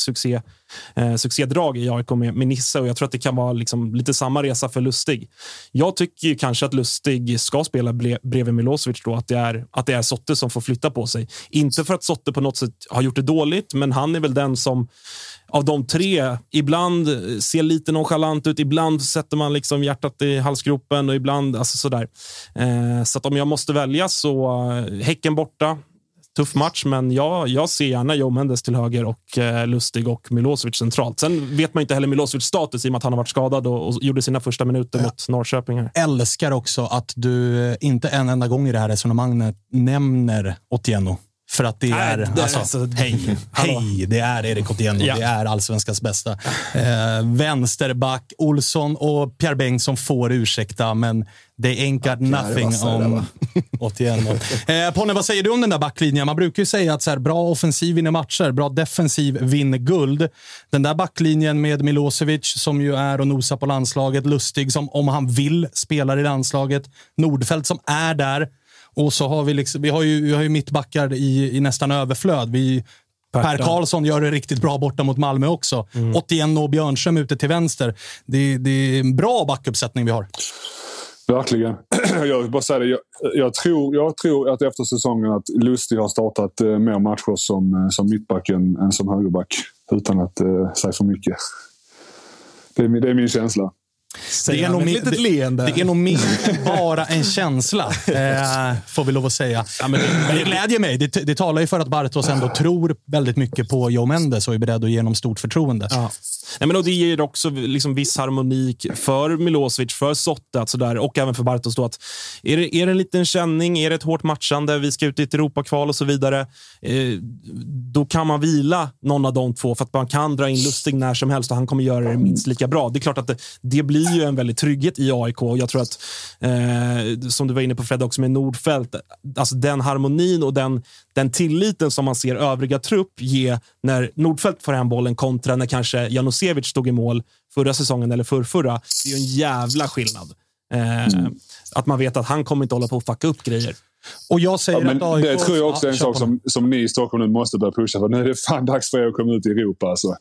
ett succédrag i AIK med Nisse, och jag tror att det kan vara liksom lite samma resa för Lustig. Jag tycker ju kanske att Lustig ska spela bredvid Milosevic då, att det är Sotte som får flytta på sig. Inte för att Sotte på något sätt har gjort det dåligt, men han är väl den som av de 3 ibland ser lite nonchalant ut, ibland sätter man liksom hjärtat i halsgropen och ibland alltså sådär. Så att om jag måste välja så Häcken borta, tuff match, men jag ser gärna Joe Mendes till höger och Lustig och Milosevic centralt. Sen vet man inte heller Milosevic status i och med att han har varit skadad och gjorde sina första minuter mot Norrköping här. Älskar också att du inte en enda gång i det här resonemanget nämner Otieno. För att det är, hej, det är Erik Otieno, det är allsvenskans bästa. Vänsterback, Olsson och Pierre Bengtsson får ursäkta, men det är enkelt nothing om Otieno. Ponne, vad säger du om den där backlinjen? Man brukar ju säga att så här, bra offensiv vinner matcher, bra defensiv vinner guld. Den där backlinjen med Milosevic som ju är och nosar på landslaget, Lustig som om han vill spelar i landslaget, Nordfeldt som är där. Och så har vi har ju mittbackar i nästan överflöd. Per Karlsson gör det riktigt bra borta mot Malmö också. 81 och Björnström ute till vänster. Det är en bra backuppsättning vi har. Verkligen. Jag vill bara säga det. Jag tror att efter säsongen att Lustig har startat mer matcher som mittback än som högerback. Utan att säga för mycket. Det är min känsla. Det är nog mer än bara en känsla, får vi lov att säga. Ja, men det glädjer mig. Det talar ju för att Bartos ändå tror väldigt mycket på Joe Mendes och är beredd att ge honom stort förtroende. Ja. Nej, men det ger också liksom viss harmonik för Milosevic, för Sotte sådär, och även för Bartos då, att är det en liten känning, är det ett hårt matchande, vi ska ut i ett Europakval och så vidare, då kan man vila någon av de två för att man kan dra in Lustig när som helst och han kommer göra det minst lika bra. Det är klart att det blir ju en väldigt trygghet i AIK, och jag tror att som du var inne på Fred också med Nordfeldt, alltså den harmonin och den tilliten som man ser övriga trupp ge när Nordfeldt får hem bollen kontra när kanske Janosevic stod i mål förra säsongen eller förrförra, det är ju en jävla skillnad. Att man vet att han kommer inte hålla på att fucka upp grejer. Och jag säger att AIK, det tror jag också är en sak som ni i Stockholm nu måste börja pusha, för nu är det fan dags för er att komma ut i Europa alltså.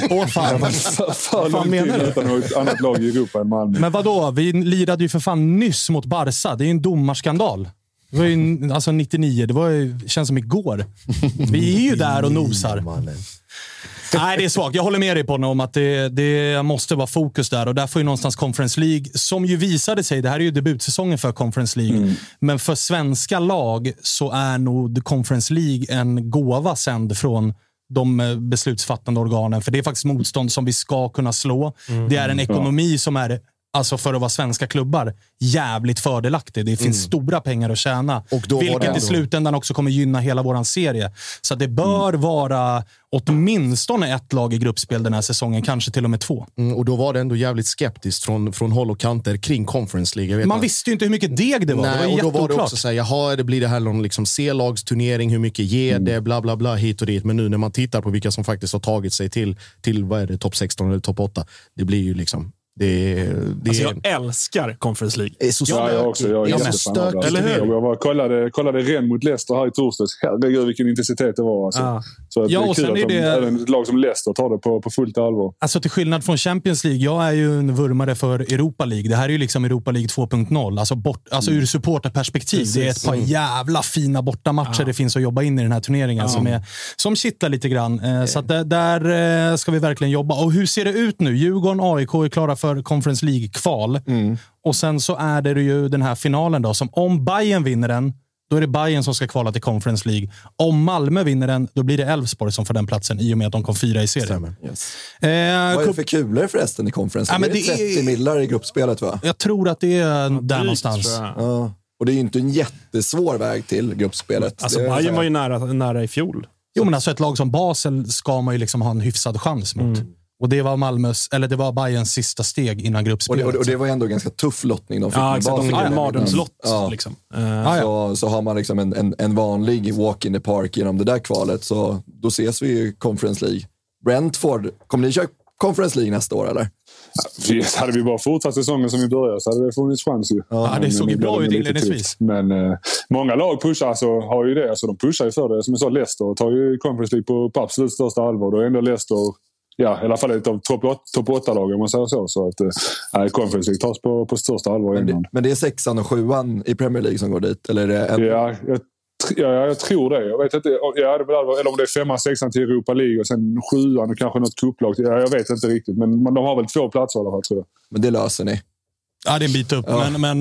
För lång tid utan något annat lag i Europa än Malmö. Men vadå? Vi lirade ju för fan nyss mot Barca. Det är ju en domarskandal. Det var ju alltså 99, känns som igår. Vi är ju där och nosar. Nej, det är svagt. Jag håller med dig på om att det måste vara fokus där. Och där får ju någonstans Conference League, som ju visade sig, det här är ju debutsäsongen för Conference League. Men för svenska lag så är nog Conference League en gåva sänd från de beslutsfattande organen. För det är faktiskt motstånd som vi ska kunna slå. Det är en ekonomi som är, alltså för att vara svenska klubbar, jävligt fördelaktig. Det finns stora pengar att tjäna. Vilket i slutändan också kommer gynna hela våran serie. Så det bör vara åtminstone ett lag i gruppspel den här säsongen, kanske till och med 2. Och då var det ändå jävligt skeptiskt från håll och kanter kring Conference League. Man visste ju inte hur mycket deg det var. Nej, det var och då var det oklart. också så här, jaha, det blir det här någon liksom C-lagsturnering, hur mycket ger det, bla bla bla, hit och dit. Men nu när man tittar på vilka som faktiskt har tagit sig till vad är det, topp 16 eller topp 8, det blir ju liksom jag älskar Conference League. Jag också. Jag är jättefan. Eller hur? Jag kollade Rennes mot Leicester här i torsdags. Herregud, vilken intensitet det var. Alltså. Så det är kul att även ett lag som Leicester tar det på fullt allvar. Alltså till skillnad från Champions League, jag är ju en vurmare för Europa League. Det här är ju liksom Europa League 2.0. Alltså ur supporterperspektiv. Det är ett par jävla fina bortamatcher det finns att jobba in i den här turneringen som kittlar lite grann. Så att där ska vi verkligen jobba. Och hur ser det ut nu? Djurgården, AIK är klara för Conference League-kval. Och sen så är det ju den här finalen då, som om Bayern vinner den, då är det Bayern som ska kvala till Conference League. Om Malmö vinner den, då blir det Elfsborg som får den platsen i och med att de kom 4 i serien. Yes. Vad är det för kulor förresten i Conference League? Det är 30 millar i gruppspelet, va? Jag tror att det är där någonstans. Ja. Och det är ju inte en jättesvår väg till gruppspelet. Alltså Bayern var ju nära i fjol. Jo, men alltså ett lag som Basel ska man ju liksom ha en hyfsad chans mot. Och det var det var Bayerns sista steg innan gruppspelet. Och det var ändå en ganska tuff lottning. De fick en mardrömslott. Liksom. Så har man liksom en vanlig walk in the park genom det där kvalet, så då ses vi i Conference League. Brentford, kommer ni köra Conference League nästa år, eller? Hade vi bara fortsatt säsongen som vi började så hade det funnits chans ju. Ja, det såg ju bra ut inledningsvis. Men många lag pushar, alltså, har ju det. Alltså, de pushar ju för det. Som jag sa, Leicester tar ju Conference League på absolut största allvar. Då är ändå Leicester, i alla fall ett av topp 8-lag, om man säger så. Så att Conference League tas på största allvar. Men det är 6:an och 7:an i Premier League som går dit? Eller är det jag tror det. Jag vet inte. Eller om det är 5:an, 6:an till Europa League och sen 7:an och kanske något kupplag. Jag vet inte riktigt. Men de har väl 2 platser i alla fall, tror jag. Men det löser ni? Ja, det är en bit upp. Ja. Men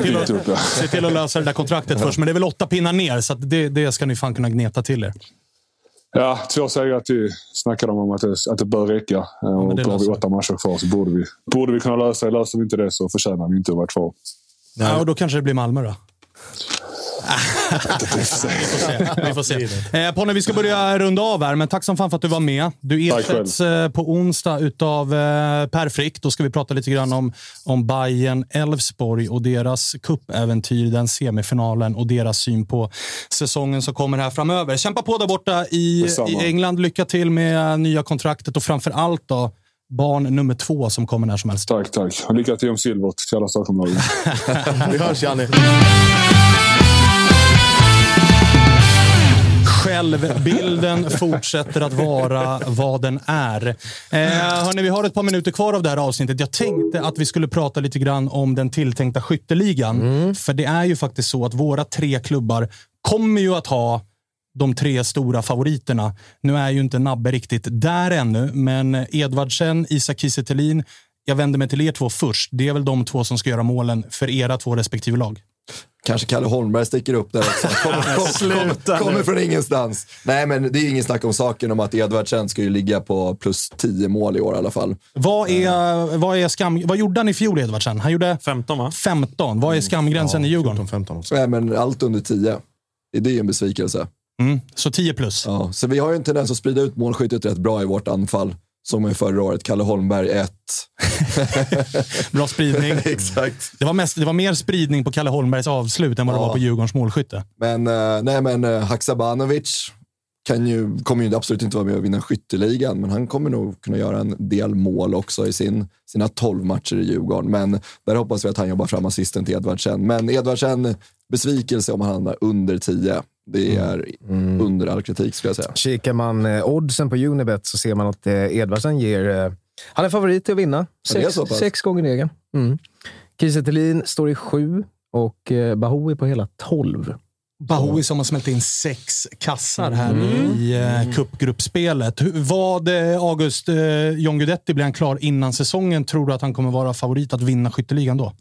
se till att lösa det där kontraktet först. Men det är väl 8 pinnar ner, så att det ska ni fan kunna gneta till er. Ja, 2 säger att vi snackar om att det bör räcka. Och har vi 8 matcher kvar så borde vi kunna lösa det. Löser vi inte det så förtjänar vi inte att vara kvar. Ja, och då kanske det blir Malmö då. Vi får se. Ponne, vi ska börja runda av här, men tack som fan för att du var med. Du ersätts på onsdag utav Per Frick. Då ska vi prata lite grann om Bayern Elfsborg och deras cupäventyr, den semifinalen och deras syn på säsongen som kommer här framöver. Kämpa på där borta i England. Lycka till med nya kontraktet och framför allt då barn nummer 2 som kommer när som helst. Tack. Och lycka till om silvert till alla Stockholmlagen. Vi hörs, Janne. Självbilden fortsätter att vara vad den är. Hörrni, vi har ett par minuter kvar av det här avsnittet. Jag tänkte att vi skulle prata lite grann om den tilltänkta skytteligan. För det är ju faktiskt så att våra 3 klubbar kommer ju att ha de 3 stora favoriterna. Nu är ju inte Nabbe riktigt där ännu, men Edvardsen, Isak Kiese Thelin, jag vänder mig till er 2 först. Det är väl de 2 som ska göra målen för era 2 respektive lag. Kanske Kalle Holmberg sticker upp där också. Kommer från ingenstans. Nej, men det är ingen snack om saken om att Edvardsen ska ju ligga på plus 10 mål i år i alla fall. Vad gjorde han i fjol, Edvardsen? Han gjorde 15, va? 15. Vad är skamgränsen i Djurgården? 15 också. Nej, men allt under 10. Det är en besvikelse. Så 10 plus. Ja, så vi har ju en tendens att sprida ut målskyttet rätt bra i vårt anfall. Som i förra året, Kalle Holmberg 1. Bra spridning. Exakt. Det var mer spridning på Kalle Holmbergs avslut än vad det var på Djurgårdens målskytte. Men Haksabanovic kommer ju absolut inte vara med och vinna skytteligan, men han kommer nog kunna göra en del mål också i sina 12 matcher i Djurgården. Men där hoppas vi att han jobbar fram assisten till Edvardsen. Men Edvardsen, besvikelse om han hamnar under 10. Det är under all kritik, skulle jag säga. Kikar man oddsen på Unibet så ser man att Edvardsen ger... han är favorit till att vinna. 6 gånger egen. Kiese Thelin står i 7 och Bahoui på hela 12. Bahoui som har smält in 6 kassar här i cupgruppspelet. Vad August John Guidetti, blir han klar innan säsongen? Tror du att han kommer vara favorit att vinna skytteligan då?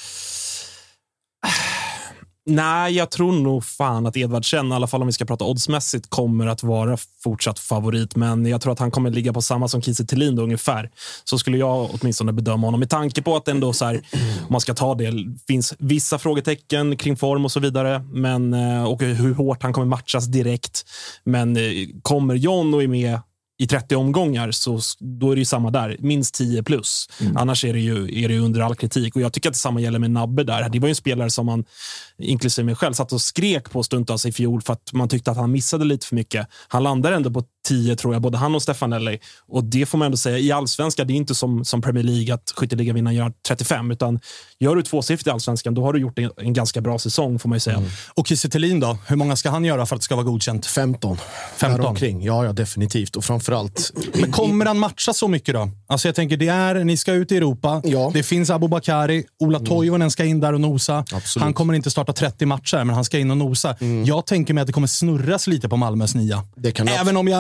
Nej, jag tror nog fan att Edvardsen, i alla fall om vi ska prata oddsmässigt, kommer att vara fortsatt favorit. Men jag tror att han kommer ligga på samma som Kiese Thelin då, ungefär. Så skulle jag åtminstone bedöma honom, med tanke på att ändå så här, om man ska ta det, finns vissa frågetecken kring form och så vidare. Men, och hur hårt han kommer matchas direkt. Men kommer John och är med i 30 omgångar, så då är det ju samma där. Minst 10 plus. Annars är det ju under all kritik. Och jag tycker att detsamma gäller med Nabbe där. Det var ju en spelare som man, inklusive mig själv, satt och skrek på stundtals i fjol för att man tyckte att han missade lite för mycket. Han landade ändå på 10, tror jag, både han och Stefanelli. Och det får man ändå säga, i allsvenskan, det är inte som Premier League att skytteligavinnaren gör 35, utan gör du 2-siffrigt i allsvenskan, då har du gjort en ganska bra säsong, får man ju säga. Och Kiese Thelin då? Hur många ska han göra för att det ska vara godkänt? 15. Omkring. Ja, definitivt. Och framförallt... Men kommer han matcha så mycket då? Alltså jag tänker, ni ska ut i Europa. Ja. Det finns Abubakari. Ola Toivonen ska in där och nosa. Absolut. Han kommer inte starta 30 matcher, men han ska in och nosa. Jag tänker mig att det kommer snurras lite på Malmös 9. Även om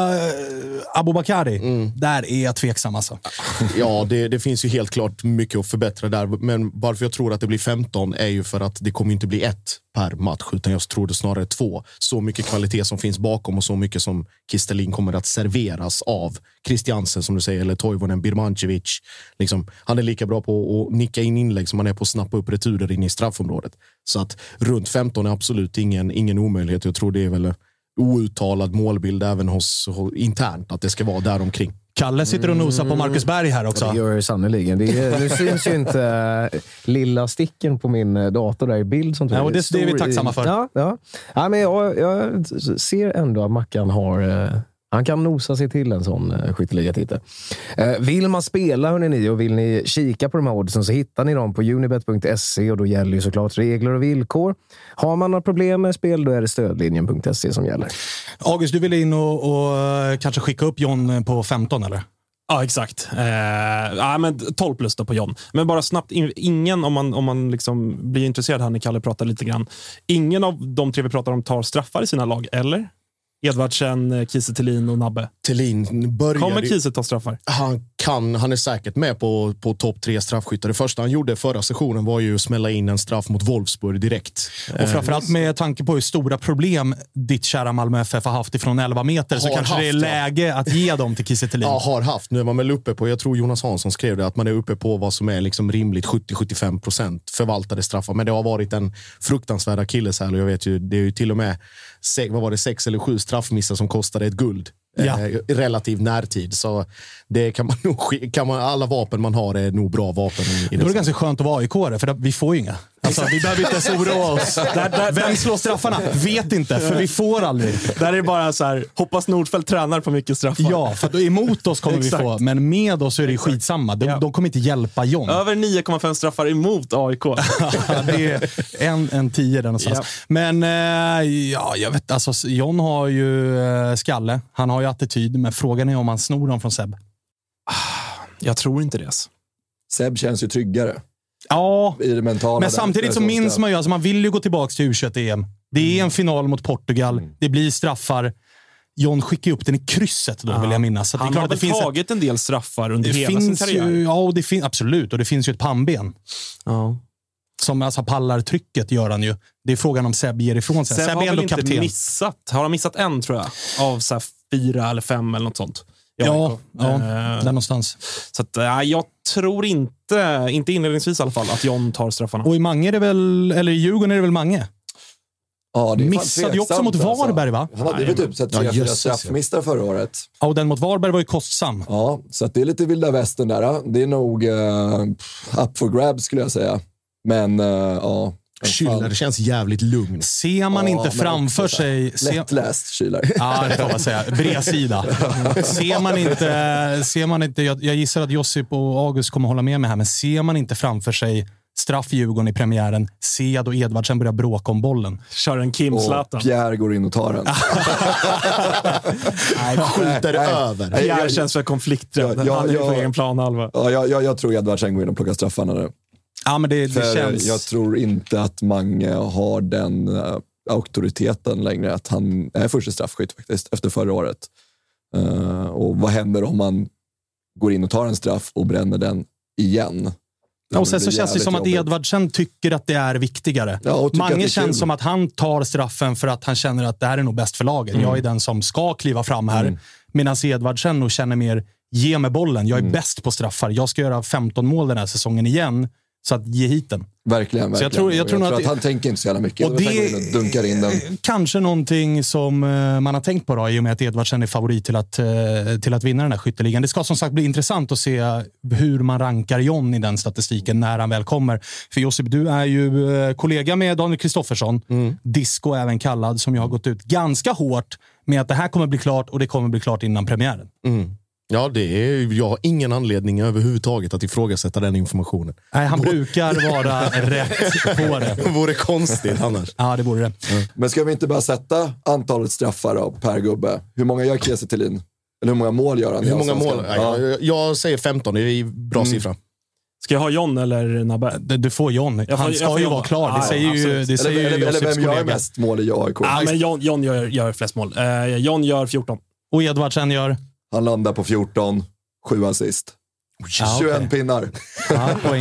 Abubakari, där är jag tveksam alltså. Ja, det finns ju helt klart mycket att förbättra där. Men varför jag tror att det blir 15 är ju för att det kommer inte bli 1 per match, utan jag tror det snarare 2. Så mycket kvalitet som finns bakom och så mycket som Kiese Thelin kommer att serveras av Christiansen, som du säger, eller Toivonen, Birmancevic. Liksom, han är lika bra på att nicka in inlägg som han är på att snappa upp returer in i straffområdet. Så att runt 15 är absolut ingen omöjlighet. Jag tror det är väl outtalad målbild även hos internt att det ska vara där omkring. Kalle sitter och nosar på Marcus Berg här också. Det gör det sannoliken. Det syns ju inte lilla sticken på min dator där i bild. Som ja, och det är vi tacksamma för. Ja, men jag ser ändå att Mackan har... Han kan nosa sig till en sån skytteliga-titel. Vill man spela, hörni, och vill ni kika på de här oddsen, så hittar ni dem på unibet.se, och då gäller ju såklart regler och villkor. Har man några problem med spel, då är det stödlinjen.se som gäller. August, du vill in och kanske skicka upp John på 15, eller? Ja, exakt. Men 12 plus då på John. Men bara snabbt, ingen, om man liksom blir intresserad här när Kalle pratar lite grann. Ingen av de 3 vi pratar om tar straffar i sina lag, eller? Edvardsen, Kiese Thelin och Nabbe. Thelin började... Kommer Kiese ta straffar? Han han är säkert med på topp 3 straffskyttar. Det första han gjorde förra sessionen var ju att smälla in en straff mot Wolfsburg direkt. Och framförallt med tanke på hur stora problem ditt kära Malmö FF har haft ifrån 11 meter så kanske det är läge att ge dem till Kiese Thelin. Ja, har haft. Nu är man väl uppe på, jag tror Jonas Hansson skrev det, att man är uppe på vad som är liksom rimligt 70-75% förvaltade straffar. Men det har varit en fruktansvärd akilleshäl och jag vet ju, det är ju till och med 6 eller 7 straffmissar som kostade ett guld. I relativ närtid. Så det kan man nog, alla vapen man har är nog bra vapen. Det var ganska skönt att vara AIK-are för vi får ju inga. Alltså, vi behöver inte ens oroa oss. Vem slår straffarna? Vet inte, för vi får aldrig. Där är det bara så här, hoppas Nordfeldt tränar på mycket straffar. Ja, för emot oss kommer vi få, men med oss är det skitsamma. De kommer inte hjälpa John. Över 9,5 straffar emot AIK. Det är en 10 där någonstans. Men jag vet, alltså John har ju skalle. Han har ju attityd, men frågan är om han snor dem från Seb. Jag tror inte det. Seb känns ju tryggare. Ja, i det mentala, men samtidigt så minns man ju, alltså man vill ju gå tillbaka till U21-EM. Det är en final mot Portugal. Det blir straffar. John skickar upp den i krysset då, vill jag minnas. Så han det är har väl tagit en del straffar under hela sin karriär. Absolut. Och det finns ju ett pannben. Ja. Som alltså pallar trycket gör han ju. Det är frågan om Seb ger ifrån sig. Seb har väl inte missat. Har han missat en, tror jag? Av så här 4 eller 5 eller något sånt. Ja, där någonstans. Så att, jag tror inte inledningsvis i alla fall, att John tar straffarna. Och i Mange är det väl, eller i Djurgården är det väl Mange? Ja, det missade ju också mot Varberg, va? Han hade ju typ sett 3-4 straffmissar förra året. Ja, och den mot Varberg var ju kostsam. Ja, så att det är lite vilda västern där. Det är nog up for grabs skulle jag säga. Men ja... Schüller känns jävligt lugn. Ser man inte framför sig... Lättläst Schüller. Ja, det får man säga. Bredsida. Ser man inte... Jag gissar att Josip och August kommer hålla med mig här, men ser man inte framför sig straff i Djurgården i premiären, Sead och Edvardsen börjar bråka om bollen. Kör en Kim-Zlatan. Och Pierre går in och tar den. Skjuter över. Pierre känns för konflikträdd. Han är på egen planhalva. Jag tror Edvardsen går in och plockar straffarna nu. Ja, men det känns... Jag tror inte att Mange har den auktoriteten längre, att han är första straffskytt faktiskt efter förra året. Och vad händer om man går in och tar en straff och bränner den igen? Och sen så känns det som att Edvardsen tycker att det är viktigare. Ja, Mange känns som att han tar straffen för att han känner att det här är nog bäst för laget. Jag är den som ska kliva fram här. Medan Edvardsen nog känner mer, ge mig bollen. Jag är bäst på straffar. Jag ska göra 15 mål den här säsongen igen. Så att ge hit den. Verkligen. Så jag tror att han tänker inte så jävla mycket. Och det dunkar in den. Kanske någonting som man har tänkt på då, i och med att Edvardsen är favorit till att vinna den här skytteligan. Det ska som sagt bli intressant att se hur man rankar John i den statistiken när han väl kommer. För Josip, du är ju kollega med Daniel Kristoffersson. Disco även kallad, som jag har gått ut ganska hårt med att det här kommer bli klart, och det kommer bli klart innan premiären. Ja, jag har ingen anledning överhuvudtaget att ifrågasätta den informationen. Nej, han brukar vara rätt på det. Det vore konstigt annars. Ja, det vore det. Men ska vi inte bara sätta antalet straffar då, per gubbe? Hur många gör Kiese Thelin? Eller hur många mål gör han? Hur många mål? Ja. Jag säger 15, det är en bra siffra. Ska jag ha John eller Nabbe? Du får John. Han ska ju vara klar. Det säger ju eller vem gör mest mål i AIK? Ja, men John gör flest mål. John gör 14. Och Edvardsen gör? Han landar på 14, 7 assist. 21 pinnar. Ja, poäng.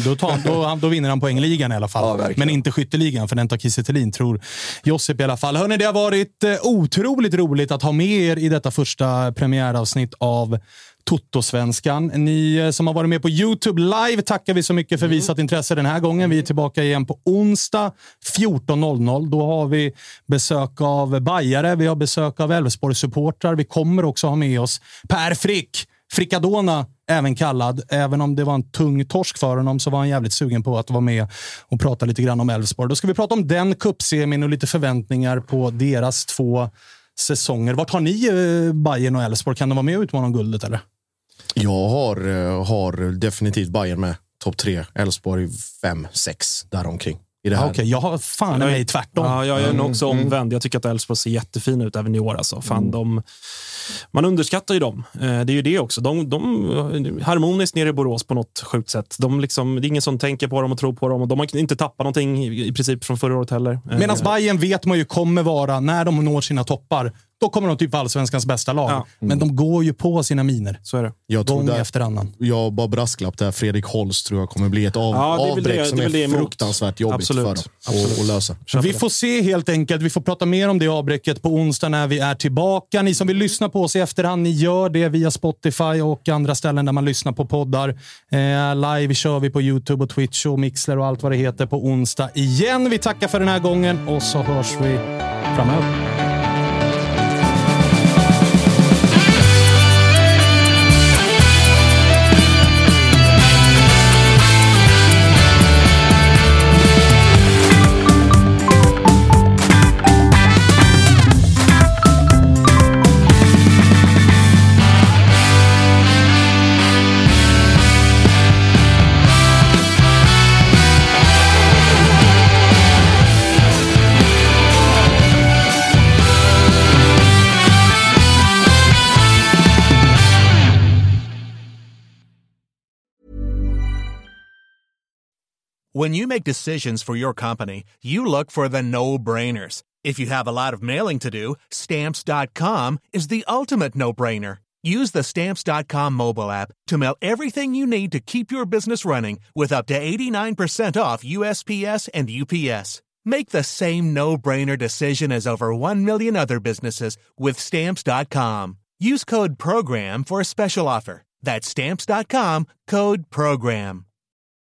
Då vinner han poängligan i alla fall. Ja, men inte skytteligan, för den tar Kiese Thelin, tror Josip i alla fall. Hörrni, det har varit otroligt roligt att ha med er i detta första premiäravsnitt av Toto-svenskan. Ni som har varit med på YouTube live, tackar vi så mycket för visat intresse den här gången. Vi är tillbaka igen på onsdag 14.00. Då har vi besök av bajare, vi har besök av Elfsborg-supportrar. Vi kommer också ha med oss Per Frick, Frickadona även kallad. Även om det var en tung torsk för honom, så var han jävligt sugen på att vara med och prata lite grann om Elfsborg. Då ska vi prata om den cupsemin och lite förväntningar på deras 2 säsonger. Vart har ni Bayern och Elfsborg? Kan de vara med och utmana om guldet, eller? Jag har definitivt Bayern med topp 3, Elfsborg 5-6 däromkring. Okej, jag har fan mig tvärtom. Ja, jag är nog också omvänd. Jag tycker att Elfsborg ser jättefin ut även i år. Alltså. Man underskattar ju dem. Det är ju det också. De harmoniskt nere i Borås på något sjukt sätt. Det är ingen som tänker på dem och tror på dem. Och de har inte tappat någonting i princip från förra året heller. Medan Bayern vet man ju kommer vara, när de når sina toppar, då kommer de typ allsvenskans bästa lag. Men de går ju på sina miner. Så är det. Jag gång tror efter annan. Jag bara brasklapp där. Fredrik Holst tror jag kommer bli ett avbräck som är fruktansvärt jobbigt för dem att lösa. Vi får se helt enkelt. Vi får prata mer om det avbräcket på onsdag när vi är tillbaka. Ni som vill lyssna på oss i efterhand, ni gör det via Spotify och andra ställen där man lyssnar på poddar. Live kör vi på YouTube och Twitch och Mixler och allt vad det heter på onsdag igen. Vi tackar för den här gången och så hörs vi framöver. When you make decisions for your company, you look for the no-brainers. If you have a lot of mailing to do, Stamps.com is the ultimate no-brainer. Use the Stamps.com mobile app to mail everything you need to keep your business running with up to 89% off USPS and UPS. Make the same no-brainer decision as over 1 million other businesses with Stamps.com. Use code PROGRAM for a special offer. That's Stamps.com, code PROGRAM.